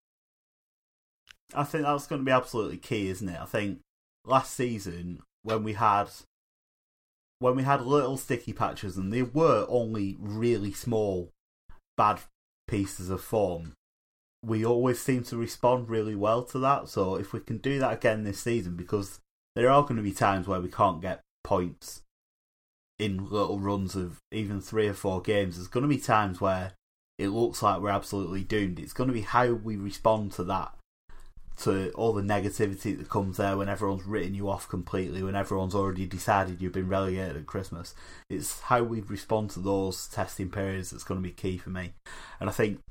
I think that's going to be absolutely key, isn't it? I think last season when we had when we had little sticky patches, and they were only really small bad pieces of form, we always seem to respond really well to that. So if we can do that again this season, because there are going to be times where we can't get points in little runs of even three or four games, there's going to be times where it looks like we're absolutely doomed. It's going to be how we respond to that, to all the negativity that comes there when everyone's written you off completely, when everyone's already decided you've been relegated at Christmas. It's how we respond to those testing periods that's going to be key for me. And I think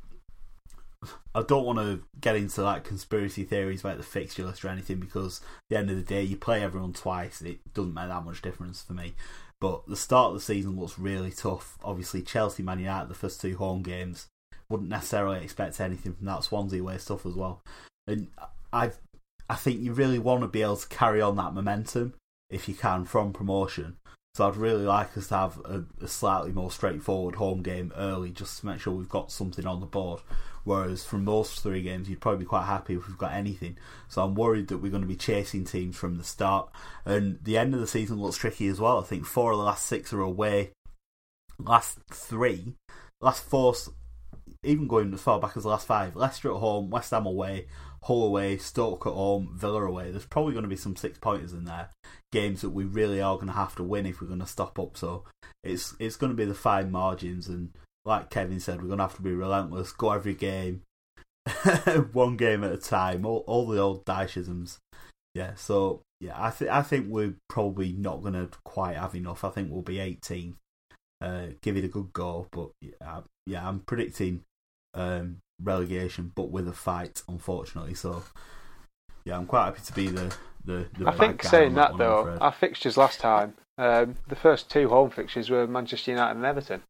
I don't want to get into like conspiracy theories about the fixture list or anything, because at the end of the day you play everyone twice, it doesn't make that much difference for me. But the start of the season looks really tough. Obviously Chelsea, Man United, the first two home games, wouldn't necessarily expect anything from that. Swansea away stuff as well. And I I think you really want to be able to carry on that momentum if you can from promotion. So I'd really like us to have a, a slightly more straightforward home game early, just to make sure we've got something on the board. Whereas from those three games, you'd probably be quite happy if we've got anything. So I'm worried that we're going to be chasing teams from the start. And the end of the season looks tricky as well. I think four of the last six are away. Last three, last four, even going as far back as the last five. Leicester at home, West Ham away, Hull away, Stoke at home, Villa away. There's probably going to be some six pointers in there. Games that we really are going to have to win if we're going to stop up. So it's it's going to be the fine margins, and like Kevin said, we're going to have to be relentless, go every game, one game at a time, all, all the old Dychisms. Yeah, so yeah, I think I think we're probably not going to quite have enough. I think we'll be eighteenth. Uh, give it a good go, but yeah, yeah I'm predicting um, relegation, but with a fight, unfortunately. So yeah, I'm quite happy to be the the. the I think saying that, that one, though, our fixtures last time, um, the first two home fixtures were Manchester United and Everton.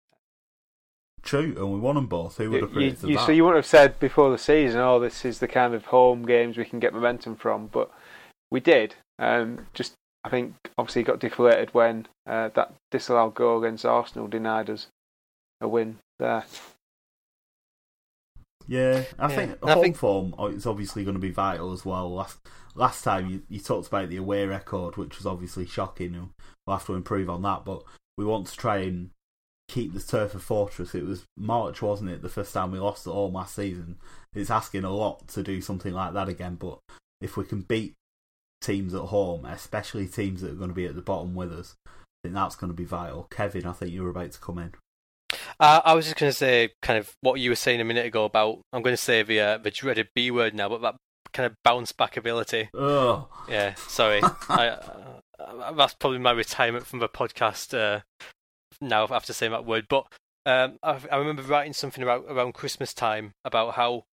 True, and we won them both. Who would have predicted you, you, that? So you wouldn't have said before the season, "Oh, this is the kind of home games we can get momentum from," but we did. Um, just I think obviously it got deflated when uh, that disallowed goal against Arsenal denied us a win there. Yeah, I Yeah. think I home think- form is obviously going to be vital as well. Last last time you, you talked about the away record, which was obviously shocking, and we'll have to improve on that. But we want to try and keep the turf a fortress. It was March, wasn't it, the first time we lost at home last season? It's asking a lot to do something like that again, but if we can beat teams at home, especially teams that are going to be at the bottom with us, I think that's going to be vital. Kevin, I think you were about to come in. Uh, I was just going to say kind of what you were saying a minute ago about, I'm going to say the uh, the dreaded B word now, but that kind of bounce back ability. Oh, Yeah, sorry. I, uh, that's probably my retirement from the podcast uh, now after saying that word. But um, I, I remember writing something about around Christmas time about how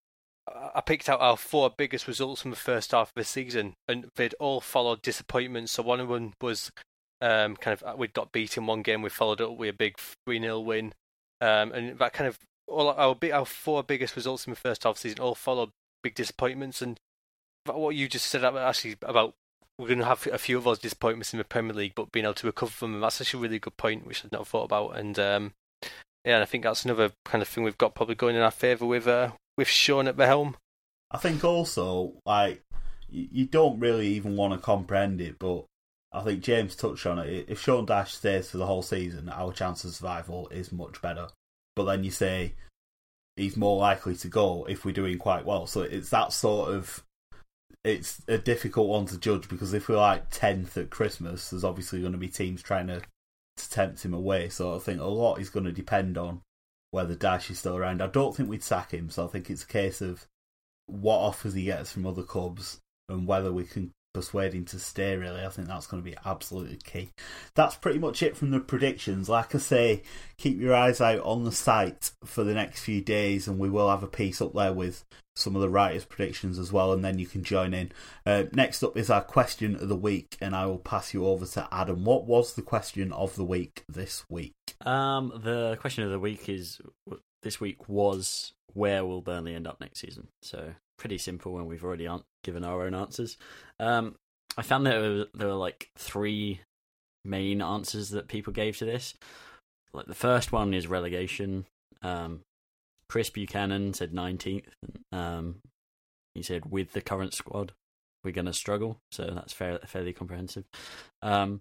I picked out our four biggest results from the first half of the season, and they'd all followed disappointments. So one of them was um, kind of we'd got beat in one game, we followed it up with a big three nil win, um, and that kind of all our our four biggest results in the first half of the season all followed big disappointments. And what you just said actually about we're going to have a few of those disappointments in the Premier League, but being able to recover from them, that's actually a really good point, which I'd not thought about. And um, yeah, and I think that's another kind of thing we've got probably going in our favour with uh, with Sean at the helm. I think also, like, you, you don't really even want to comprehend it, but I think James touched on it. If Sean Dyche stays for the whole season, our chance of survival is much better. But then you say he's more likely to go if we're doing quite well. So it's that sort of... It's a difficult one to judge, because if we're like tenth at Christmas, there's obviously going to be teams trying to, to tempt him away. So I think a lot is going to depend on whether Dyche is still around. I don't think we'd sack him, so I think it's a case of what offers he gets from other clubs and whether we can persuade him to stay, really. I think that's going to be absolutely key. That's pretty much it from the predictions. Like I say, keep your eyes out on the site for the next few days, and we will have a piece up there with some of the writers' predictions as well, and then you can join in. Uh, next up is our question of the week, and I will pass you over to Adam. What was the question of the week this week? Um, the question of the week is this week was, where will Burnley end up next season? So pretty simple when we've already an- given our own answers. Um, I found that there were, there were like three main answers that people gave to this. Like the first one is relegation. Um, Chris Buchanan said nineteenth. Um, he said with the current squad, we're going to struggle. So that's fair, fairly comprehensive. Um,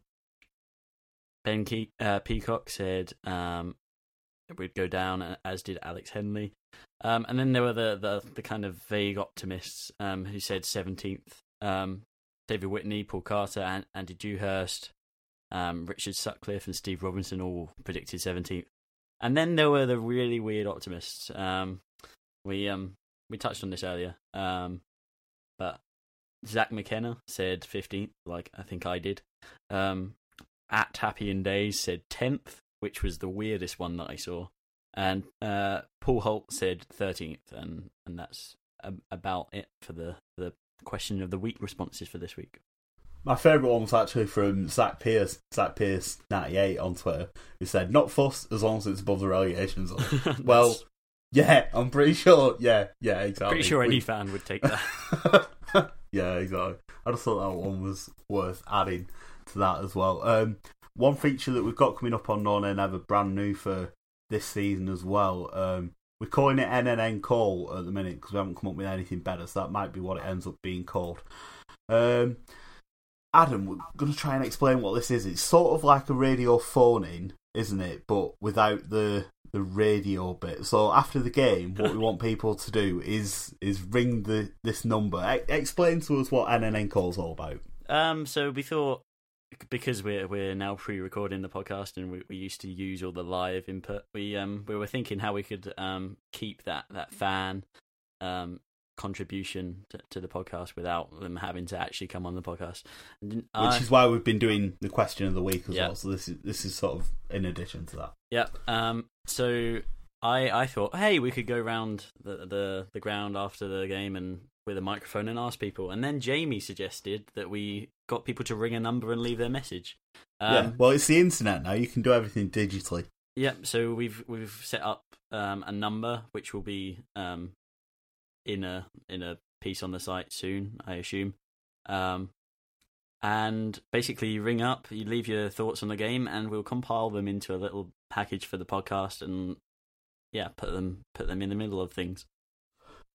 Ben Ke- uh, Peacock said um, we'd go down, as did Alex Henley. Um, and then there were the, the, the kind of vague optimists um, who said seventeenth. Um, David Whitney, Paul Carter, and Andy Dewhurst, um, Richard Sutcliffe and Steve Robinson all predicted seventeenth. And then there were the really weird optimists. Um, we um, we touched on this earlier, um, but Zach McKenna said fifteenth, like I think I did. Um, at Happy and Days said tenth, which was the weirdest one that I saw. And uh, Paul Holt said thirteenth, and, and that's a, about it for the, the question of the week responses for this week. My favourite one was actually from Zach Pierce, Zach Pierce ninety-eight on Twitter, who said, not fussed as long as it's above the relegation zone. Well, yeah, I'm pretty sure, yeah, yeah, exactly. Pretty sure any we... fan would take that. Yeah, exactly. I just thought that one was worth adding to that as well. Um, one feature that we've got coming up on No Nay Never, brand new for this season as well. Um, we're calling it N N N Call at the minute because we haven't come up with anything better, so that might be what it ends up being called. Um, Adam, we're going to try and explain what this is. It's sort of like a radio phone-in, isn't it? But without the the radio bit. So after the game, what we want people to do is is ring the this number. E- explain to us what N N N Call's all about. Um, so we thought, because we're we're now pre-recording the podcast and we, we used to use all the live input, we um we were thinking how we could um keep that that fan um contribution to, to the podcast without them having to actually come on the podcast, which uh, is why we've been doing the question of the week as yeah. well. So this is this is sort of in addition to that. Yep. Um. So I I thought, hey, we could go around the the the ground after the game and with a microphone and ask people. And then Jamie suggested that we got people to ring a number and leave their message. Um, yeah. Well, it's the internet now. You can do everything digitally. Yep. So we've we've set up um a number which will be um in a in a piece on the site soon, I assume. Um. And basically, you ring up, you leave your thoughts on the game, and we'll compile them into a little package for the podcast, and yeah, put them put them in the middle of things.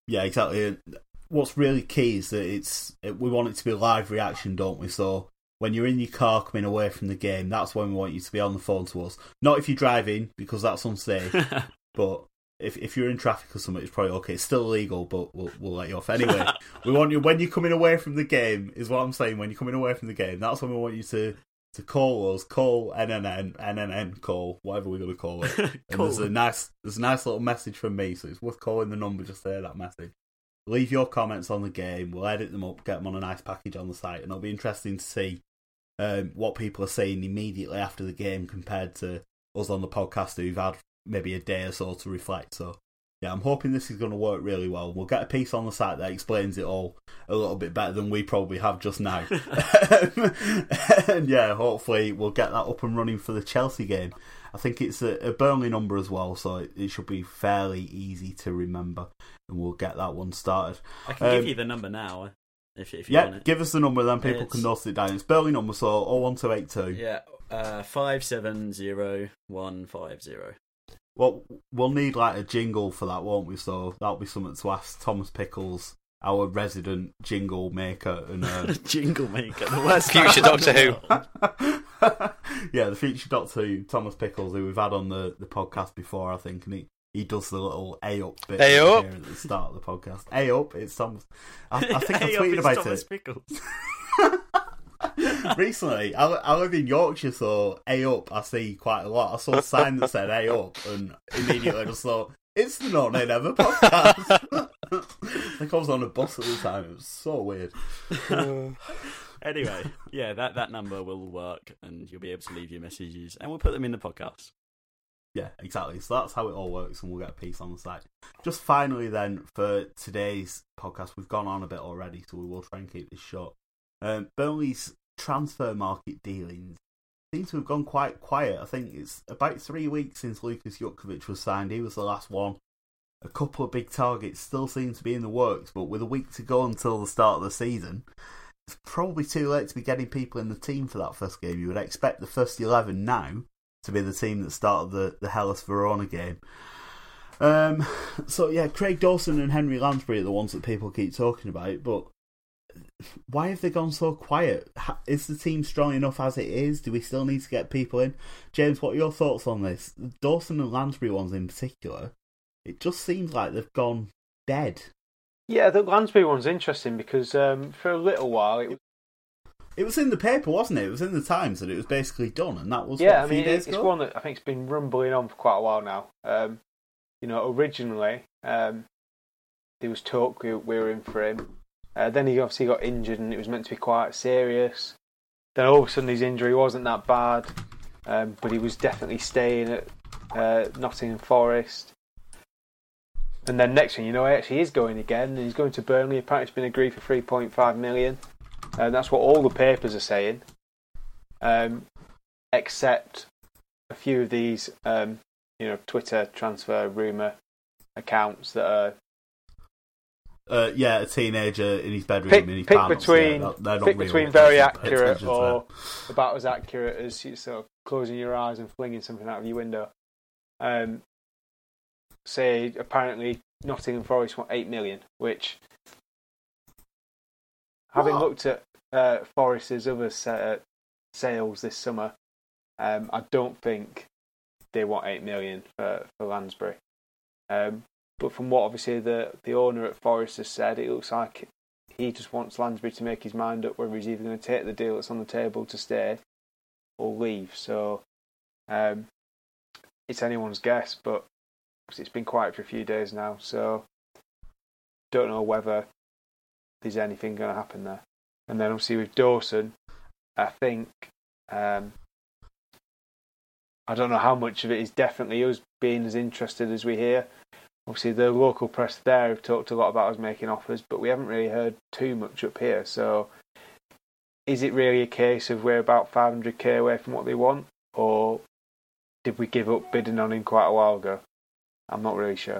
Yeah, exactly. What's really key is that it's we want it to be live reaction, don't we? So when you're in your car coming away from the game, that's when we want you to be on the phone to us. Not if you're driving, because that's unsafe. But if if you're in traffic or something, it's probably okay. It's still illegal, but we'll we'll let you off anyway. We want you when you're coming away from the game. Is what I'm saying. When you're coming away from the game, that's when we want you to. To call us, call N N N, N N N, call whatever we're going to call it. And Cool. there's a nice, there's a nice little message from me, so it's worth calling the number just to hear that message. Leave your comments on the game. We'll edit them up, get them on a nice package on the site, and it'll be interesting to see um, what people are saying immediately after the game compared to us on the podcast who've had maybe a day or so to reflect. So yeah, I'm hoping this is going to work really well. We'll get a piece on the site that explains it all a little bit better than we probably have just now. And yeah, hopefully we'll get that up and running for the Chelsea game. I think it's a, a Burnley number as well, so it, it should be fairly easy to remember, and we'll get that one started. I can Um, give you the number now if, if you yeah, want it. give us the number, then people It's- can note it down. It's Burnley number, so oh one two eight two. Yeah, uh, five seven zero one five zero. Well, we'll need like a jingle for that, won't we? So that'll be something to ask Thomas Pickles, our resident jingle maker, and uh, Jingle maker, the worst Future title Doctor in the Who. world. yeah, the future Doctor Who, Thomas Pickles, who we've had on the, the podcast before, I think, and he, he does the little A up bit A right up. here at the start of the podcast. A up, it's Thomas. I, I think I Hey, up, tweeted it's about Thomas it Pickles. recently. I, I live in Yorkshire, so A up I see quite a lot. I saw a sign that said A up, and immediately I just thought, it's the Not Nay Never podcast. I think I was on a bus at the time. It was so weird. Anyway, yeah, that, that number will work, and you'll be able to leave your messages, and we'll put them in the podcast. Yeah, exactly. So that's how it all works, and we'll get a piece on the site. Just finally, then, for today's podcast, we've gone on a bit already, so we will try and keep this short. Um, Burnley's transfer market dealings seem to have gone quite quiet. I think it's about three weeks since Lucas Jutkovic was signed. He was the last one. A couple of big targets still seem to be in the works, but with a week to go until the start of the season, it's probably too late to be getting people in the team for that first game. You would expect the first eleven now to be the team that started the, the Hellas Verona game. Um, so yeah, Craig Dawson and Henry Lansbury are the ones that people keep talking about, but why have they gone so quiet? Is the team strong enough as it is? Do we still need to get people in? James, what are your thoughts on this? The Dawson and Lansbury ones in particular, it just seems like they've gone dead. Yeah, the Lansbury one's interesting because um, for a little while it was. It was in the paper, wasn't it? It was in the Times that it was basically done, and that was Yeah, what, a I few mean, days it's ago? one that I think has been rumbling on for quite a while now. Um, you know, originally um, there was talk we, we were in for him. Uh, then he obviously got injured, and it was meant to be quite serious. Then all of a sudden his injury wasn't that bad, um, but he was definitely staying at uh, Nottingham Forest. And then next thing you know, he actually is going again, and he's going to Burnley. Apparently it's been agreed for three point five million. And that's what all the papers are saying, um, except a few of these, um, you know, Twitter transfer rumour accounts that are Uh, yeah, a teenager in his bedroom pick, in his pick pants. between yeah, they're not pick real. between very Don't pay accurate attention to or them. about as accurate as you sort of closing your eyes and flinging something out of your window. Um, say apparently Nottingham Forest want eight million, which, having What? looked at uh, Forest's other sa- sales this summer, um, I don't think they want eight million for for Lansbury. Um, but from what obviously the the owner at Forest has said, it looks like he just wants Lansbury to make his mind up whether he's either going to take the deal that's on the table to stay or leave. So um, it's anyone's guess, but it's been quiet for a few days now, so don't know whether there's anything going to happen there. And then obviously with Dawson, I think um, I don't know how much of it is definitely us being as interested as we hear. Obviously the local press there have talked a lot about us making offers, but we haven't really heard too much up here. So is it really a case of we're about five hundred k away from what they want, or did we give up bidding on him quite a while ago? I'm not really sure.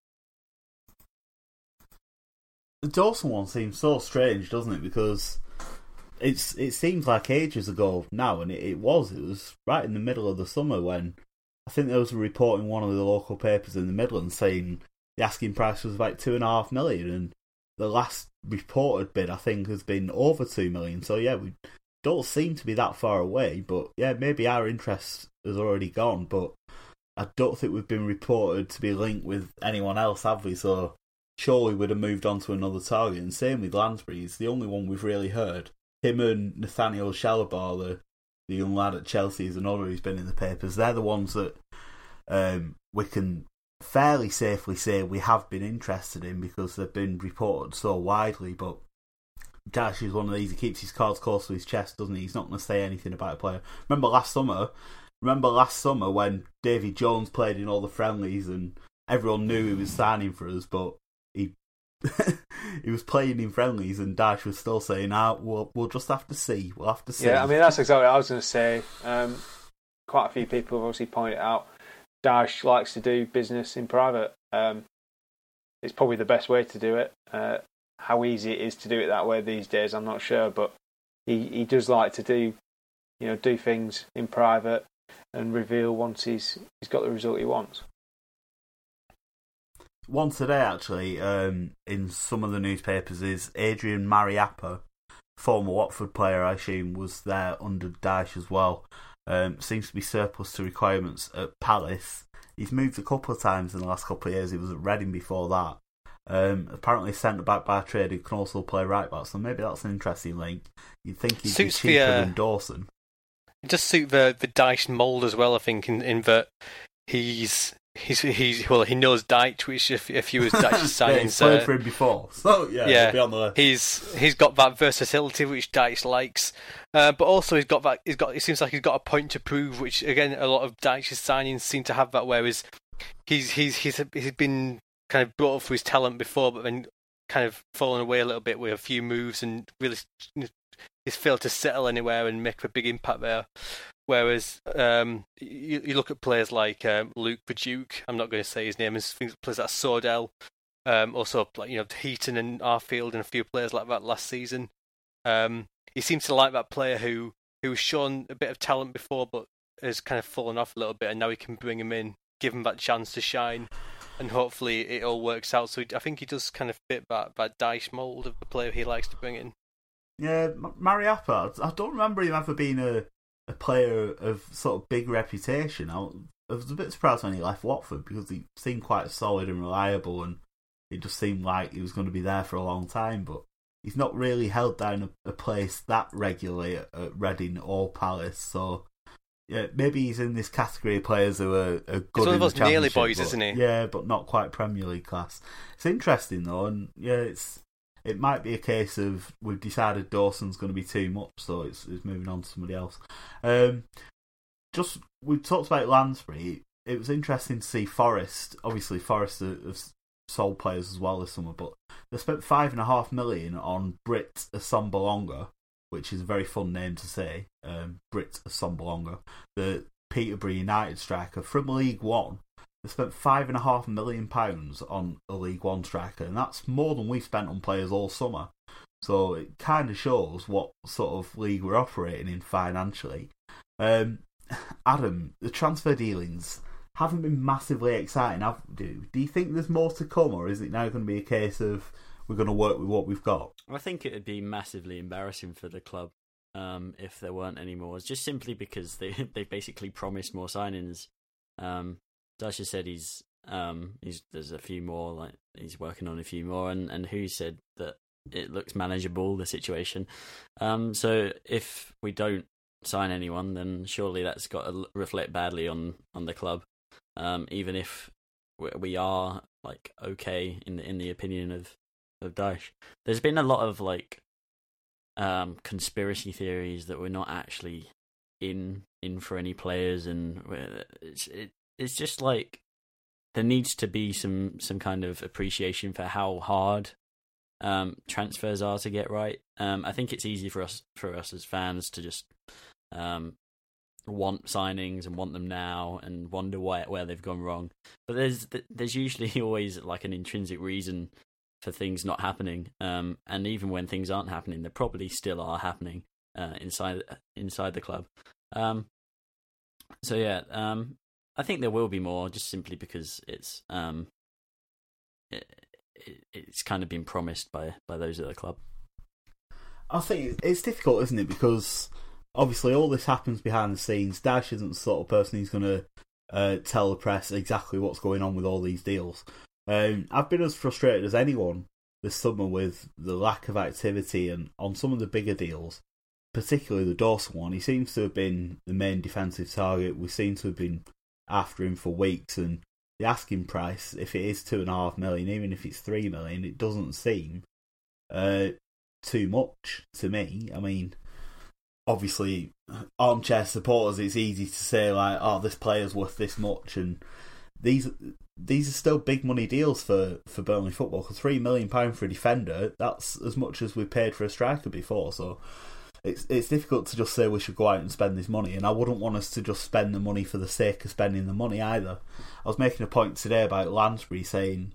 The Dawson one seems so strange, doesn't it? Because it's it seems like ages ago now, and it, it was. It was right in the middle of the summer when I think there was a report in one of the local papers in the Midlands saying the asking price was about two and a half million, and the last reported bid I think has been over two million. So yeah, we don't seem to be that far away. But yeah, maybe our interest has already gone. But I don't think we've been reported to be linked with anyone else, have we? So surely we'd have moved on to another target. And same with Lansbury. He's the only one we've really heard. Him and Nathaniel Chalobah, the, the young lad at Chelsea, is another who's been in the papers. They're the ones that um, we can fairly safely say we have been interested in because they've been reported so widely. But Dash is one of these. He keeps his cards close to his chest, doesn't he? He's not going to say anything about a player. Remember last summer? Remember last summer when Davy Jones played in all the friendlies and everyone knew he was signing for us, but he he was playing in friendlies and Dash was still saying, "Ah, we'll we'll just have to see. We'll have to see." Yeah, I mean that's exactly what I was going to say. Um, quite a few people have obviously pointed out Dash likes to do business in private. Um, it's probably the best way to do it. Uh, how easy it is to do it that way these days, I'm not sure, but he, he does like to do, you know, do things in private and reveal once he's he's got the result he wants. One today, actually, um, in some of the newspapers, is Adrian Mariappa, former Watford player, I assume, was there under Dyche as well. Um, seems to be surplus to requirements at Palace. He's moved a couple of times in the last couple of years. He was at Reading before that. Um, apparently centre back by trade, who can also play right back, so maybe that's an interesting link. You'd think he'd Suits be cheaper the, uh, than Dawson. It does suit the the Dyche mould as well, I think, in, in that he's he's he's well he knows Dyche, which if if he was Dyche's yeah, signings, he's played uh, for him before, so yeah, yeah, he'll be on the list. he's he's got that versatility which Dyche likes, uh, but also he's got that he's got it seems like he's got a point to prove, which again a lot of Dyche's signings seem to have that. Whereas he's he's he's he's been kind of brought up for his talent before, but then kind of fallen away a little bit with a few moves and really he's failed to settle anywhere and make a big impact there. Whereas um, you, you look at players like um, Luke Duke, I'm not going to say his name, is players like Sordell, um, also like you know Heaton and Arfield and a few players like that last season. Um, he seems to like that player who who's shown a bit of talent before, but has kind of fallen off a little bit, and now he can bring him in, give him that chance to shine. And hopefully it all works out. So I think he does kind of fit that, that Dyche mould of the player he likes to bring in. Yeah, Mariappa, I don't remember him ever being a, a player of sort of big reputation. I was a bit surprised when he left Watford because he seemed quite solid and reliable, and it just seemed like he was going to be there for a long time. But he's not really held down a, a place that regularly at, at Reading or Palace. So yeah, maybe he's in this category of players who are, are good. He's one in of those the nearly Championship, boys, but, isn't he? Yeah, but not quite Premier League class. It's interesting though, and yeah, it's it might be a case of we've decided Dawson's going to be too much, so it's, it's moving on to somebody else. Um, just we talked about Lansbury. It was interesting to see Forest. Obviously, Forest have sold players as well this summer, but they spent five and a half million on Britt Assombalonga, which is a very fun name to say. Um, Britt Assombalonga, the Peterborough United striker from League One. They spent five and a half million pounds on a League One striker, and that's more than we've spent on players all summer. So it kind of shows what sort of league we're operating in financially. Um, Adam, the transfer dealings haven't been massively exciting, have do? Do you think there's more to come, or is it now going to be a case of we're going to work with what we've got? I think it would be massively embarrassing for the club um, if there weren't any more. It's just simply because they they basically promised more signings. Um, Dasha said he's um he's there's a few more, like he's working on a few more, and and who said that it looks manageable, the situation. Um, so if we don't sign anyone, then surely that's got to reflect badly on on the club. Um, even if we are like okay in the in the opinion of of Dyche, there's been a lot of like um conspiracy theories that we're not actually in in for any players, and it's it, it's just like there needs to be some some kind of appreciation for how hard um transfers are to get right. Um, I think it's easy for us for us as fans to just um want signings and want them now and wonder why where they've gone wrong. But there's there's usually always like an intrinsic reason for things not happening. Um, and even when things aren't happening, they probably still are happening uh, inside inside the club. Um, so yeah, um, I think there will be more, just simply because it's um, it, it, it's kind of been promised by by those at the club. I think it's difficult, isn't it? Because obviously all this happens behind the scenes. Dash isn't the sort of person who's going to uh, tell the press exactly what's going on with all these deals. Um, I've been as frustrated as anyone this summer with the lack of activity and on some of the bigger deals, particularly the Dawson one. He seems to have been the main defensive target. We seem to have been after him for weeks, and the asking price, if it is two and a half million, even if it's three million, it doesn't seem uh, too much to me. I mean, obviously, armchair supporters, it's easy to say like, "Oh, this player's worth this much," and these these are still big money deals for, for Burnley football. For three million pound for a defender, that's as much as we paid for a striker before. So it's it's difficult to just say we should go out and spend this money, and I wouldn't want us to just spend the money for the sake of spending the money either. I was making a point today about Lansbury saying,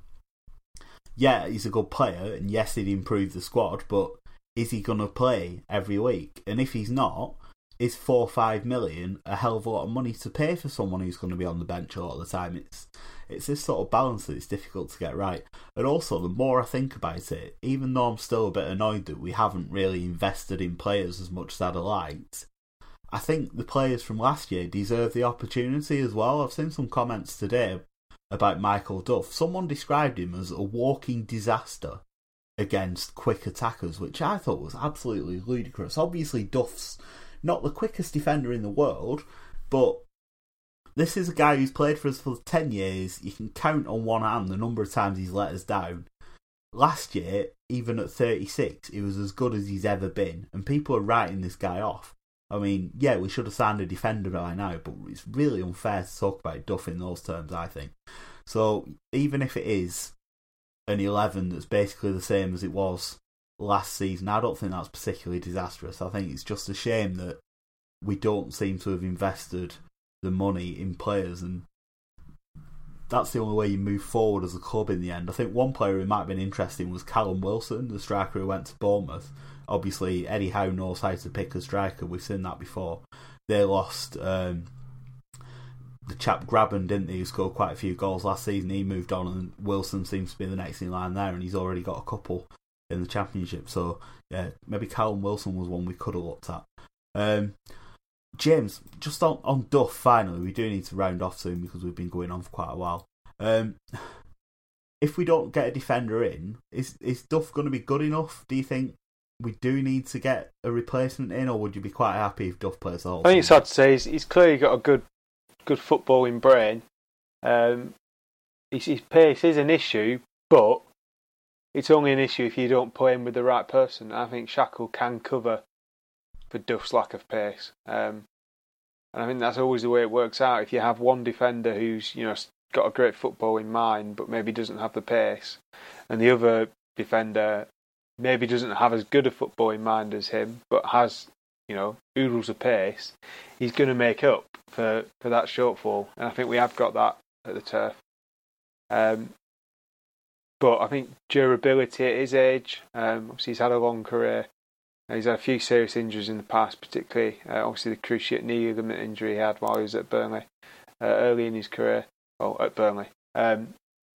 yeah, he's a good player, and yes, he'd improve the squad, but is he going to play every week? And if he's not, is four or five million a hell of a lot of money to pay for someone who's going to be on the bench a lot of the time? It's it's this sort of balance that it's difficult to get right. And also, the more I think about it, even though I'm still a bit annoyed that we haven't really invested in players as much as I'd have liked, I think the players from last year deserve the opportunity as well. I've seen some comments today about Michael Duff. Someone described him as a walking disaster against quick attackers, which I thought was absolutely ludicrous. Obviously, Duff's not the quickest defender in the world, but this is a guy who's played for us for ten years. You can count on one hand the number of times he's let us down. Last year, even at thirty-six, he was as good as he's ever been, and people are writing this guy off. I mean, yeah, we should have signed a defender by now, but it's really unfair to talk about Duff in those terms, I think. So, even if it is an eleven that's basically the same as it was last season, I don't think that's particularly disastrous. I think it's just a shame that we don't seem to have invested the money in players, and that's the only way you move forward as a club in the end. I think one player who might have been interesting was Callum Wilson, the striker who went to Bournemouth. Obviously, Eddie Howe knows how to pick a striker. We've seen that before. They lost um, the chap Graben, didn't they, who scored quite a few goals last season. He moved on, and Wilson seems to be the next in line there, and he's already got a couple in the Championship. So, yeah, maybe Callum Wilson was one we could have looked at. Um, James, just on, on Duff, finally, we do need to round off soon because we've been going on for quite a while. Um, if we don't get a defender in, is is Duff going to be good enough? Do you think we do need to get a replacement in, or would you be quite happy if Duff plays the whole I think season? it's hard to say. He's, he's clearly got a good good footballing brain. Um, his, his pace is an issue, but it's only an issue if you don't play him with the right person. I think Shackle can cover for Duff's lack of pace. Um, and I think that's always the way it works out. If you have one defender who's, you know, got a great football in mind, but maybe doesn't have the pace, and the other defender maybe doesn't have as good a football in mind as him, but has, you know, oodles of pace, he's going to make up for, for that shortfall. And I think we have got that at the Turf. Um, but I think durability at his age, um, obviously he's had a long career. He's had a few serious injuries in the past, particularly uh, obviously the cruciate knee ligament injury he had while he was at Burnley uh, early in his career. Well, at Burnley, um,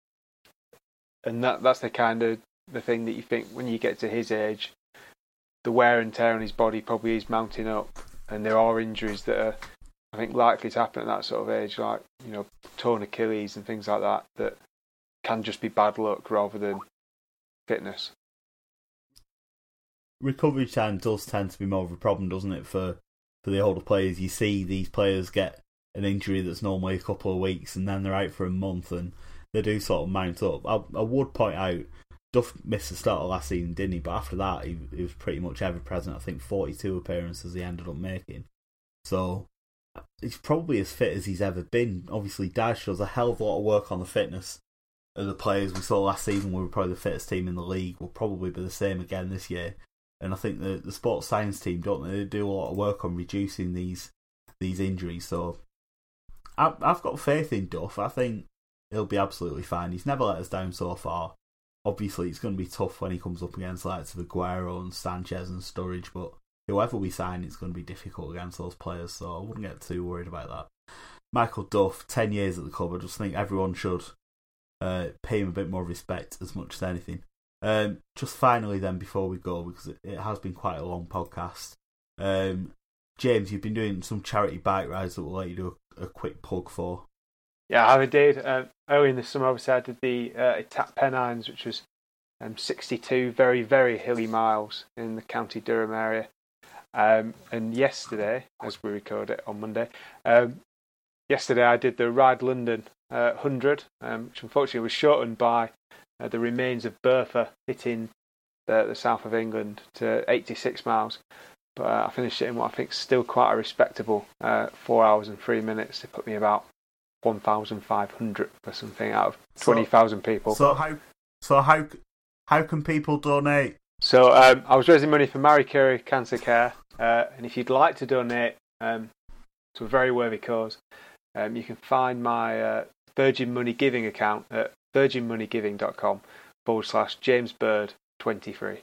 and that that's the kind of the thing that you think when you get to his age, the wear and tear on his body probably is mounting up, and there are injuries that are, I think, likely to happen at that sort of age, like, you know, torn Achilles and things like that, that can just be bad luck rather than fitness. Recovery time does tend to be more of a problem, doesn't it, for, for the older players? You see these players get an injury that's normally a couple of weeks, and then they're out for a month, and they do sort of mount up. I, I would point out, Duff missed the start of last season, didn't he? But after that, he, he was pretty much ever present. I think forty-two appearances he ended up making. So he's probably as fit as he's ever been. Obviously, Dash does a hell of a lot of work on the fitness of the players. We saw last season we were probably the fittest team in the league. We'll probably be the same again this year. And I think the the sports science team, don't they? They do a lot of work on reducing these these injuries. So I, I've got faith in Duff. I think he'll be absolutely fine. He's never let us down so far. Obviously, it's going to be tough when he comes up against the likes of Aguero and Sanchez and Sturridge, but whoever we sign, it's going to be difficult against those players, so I wouldn't get too worried about that. Michael Duff, ten years at the club. I just think everyone should uh, pay him a bit more respect as much as anything. Um, just finally then, before we go, because it, it has been quite a long podcast, um, James, you've been doing some charity bike rides that we'll let you do a, a quick plug for. Yeah, I did. Uh, early in the summer, obviously, I did the uh, Etap Pennines, which was um, sixty-two very, very hilly miles in the County Durham area. Um, and yesterday, as we record it on Monday, um, yesterday I did the Ride London uh, one hundred, um, which unfortunately was shortened by uh, the remains of Bertha hitting the, the south of England to eighty-six miles. But uh, I finished it in what I think is still quite a respectable uh, four hours and three minutes. It put me about one thousand five hundred or something out of twenty thousand people. So how, so how, how can people donate? So um, I was raising money for Marie Curie Cancer Care, uh, and if you'd like to donate um, to a very worthy cause, um, you can find my uh, Virgin Money Giving account at virginmoneygiving.com forward slash James Bird twenty-three.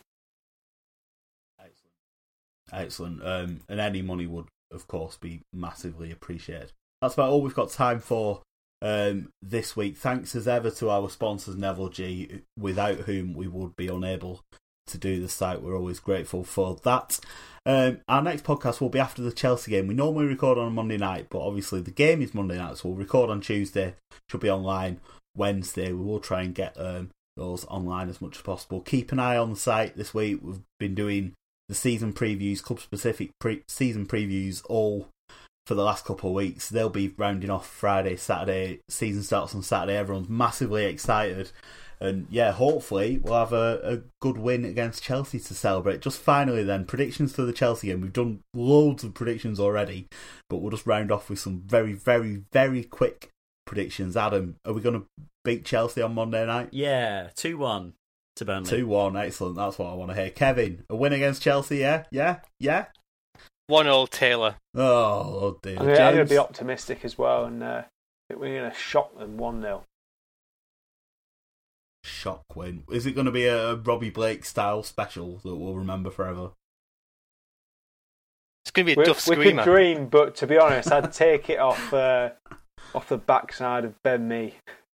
Excellent. Um, and any money would, of course, be massively appreciated. That's about all we've got time for um, this week. Thanks as ever to our sponsors, Neville G, without whom we would be unable to do the site. We're always grateful for that. Um, our next podcast will be after the Chelsea game. We normally record on a Monday night, but obviously the game is Monday night, so we'll record on Tuesday. Should be online Wednesday. We will try and get um, those online as much as possible. Keep an eye on the site this week. We've been doing the season previews, club-specific pre- season previews, all for the last couple of weeks. They'll be rounding off Friday, Saturday. Season starts on Saturday. Everyone's massively excited. And yeah, hopefully we'll have a, a good win against Chelsea to celebrate. Just finally then, predictions for the Chelsea game. We've done loads of predictions already, but we'll just round off with some very, very, very quick predictions. Adam, are we going to beat Chelsea on Monday night? Yeah, two one to Burnley. two one, excellent. That's what I want to hear. Kevin, a win against Chelsea, yeah? Yeah? Yeah? one all Taylor. Oh, oh dear. I'm going to be optimistic as well, and uh, I think we're going to shock them one nil. Shock win. Is it going to be a Robbie Blake style special that we'll remember forever? It's going to be a we, duff we screamer. could dream, but to be honest, I'd take it off uh, off the backside of Ben Mee.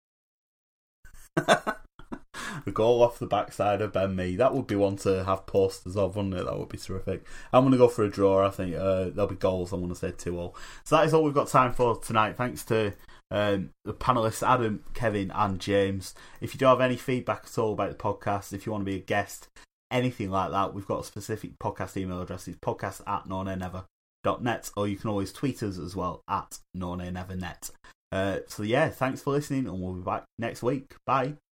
A goal off the backside of Ben Mee. That would be one to have posters of, wouldn't it? That would be terrific. I'm going to go for a draw. I think uh, there'll be goals. I'm going to say two all. So that is all we've got time for tonight. Thanks to um, the panellists, Adam, Kevin and James. If you do have any feedback at all about the podcast, if you want to be a guest, anything like that, we've got a specific podcast email address. It's podcast at no nay never dot net, or you can always tweet us as well at no nay never net. Uh, so yeah, thanks for listening, and we'll be back next week. Bye.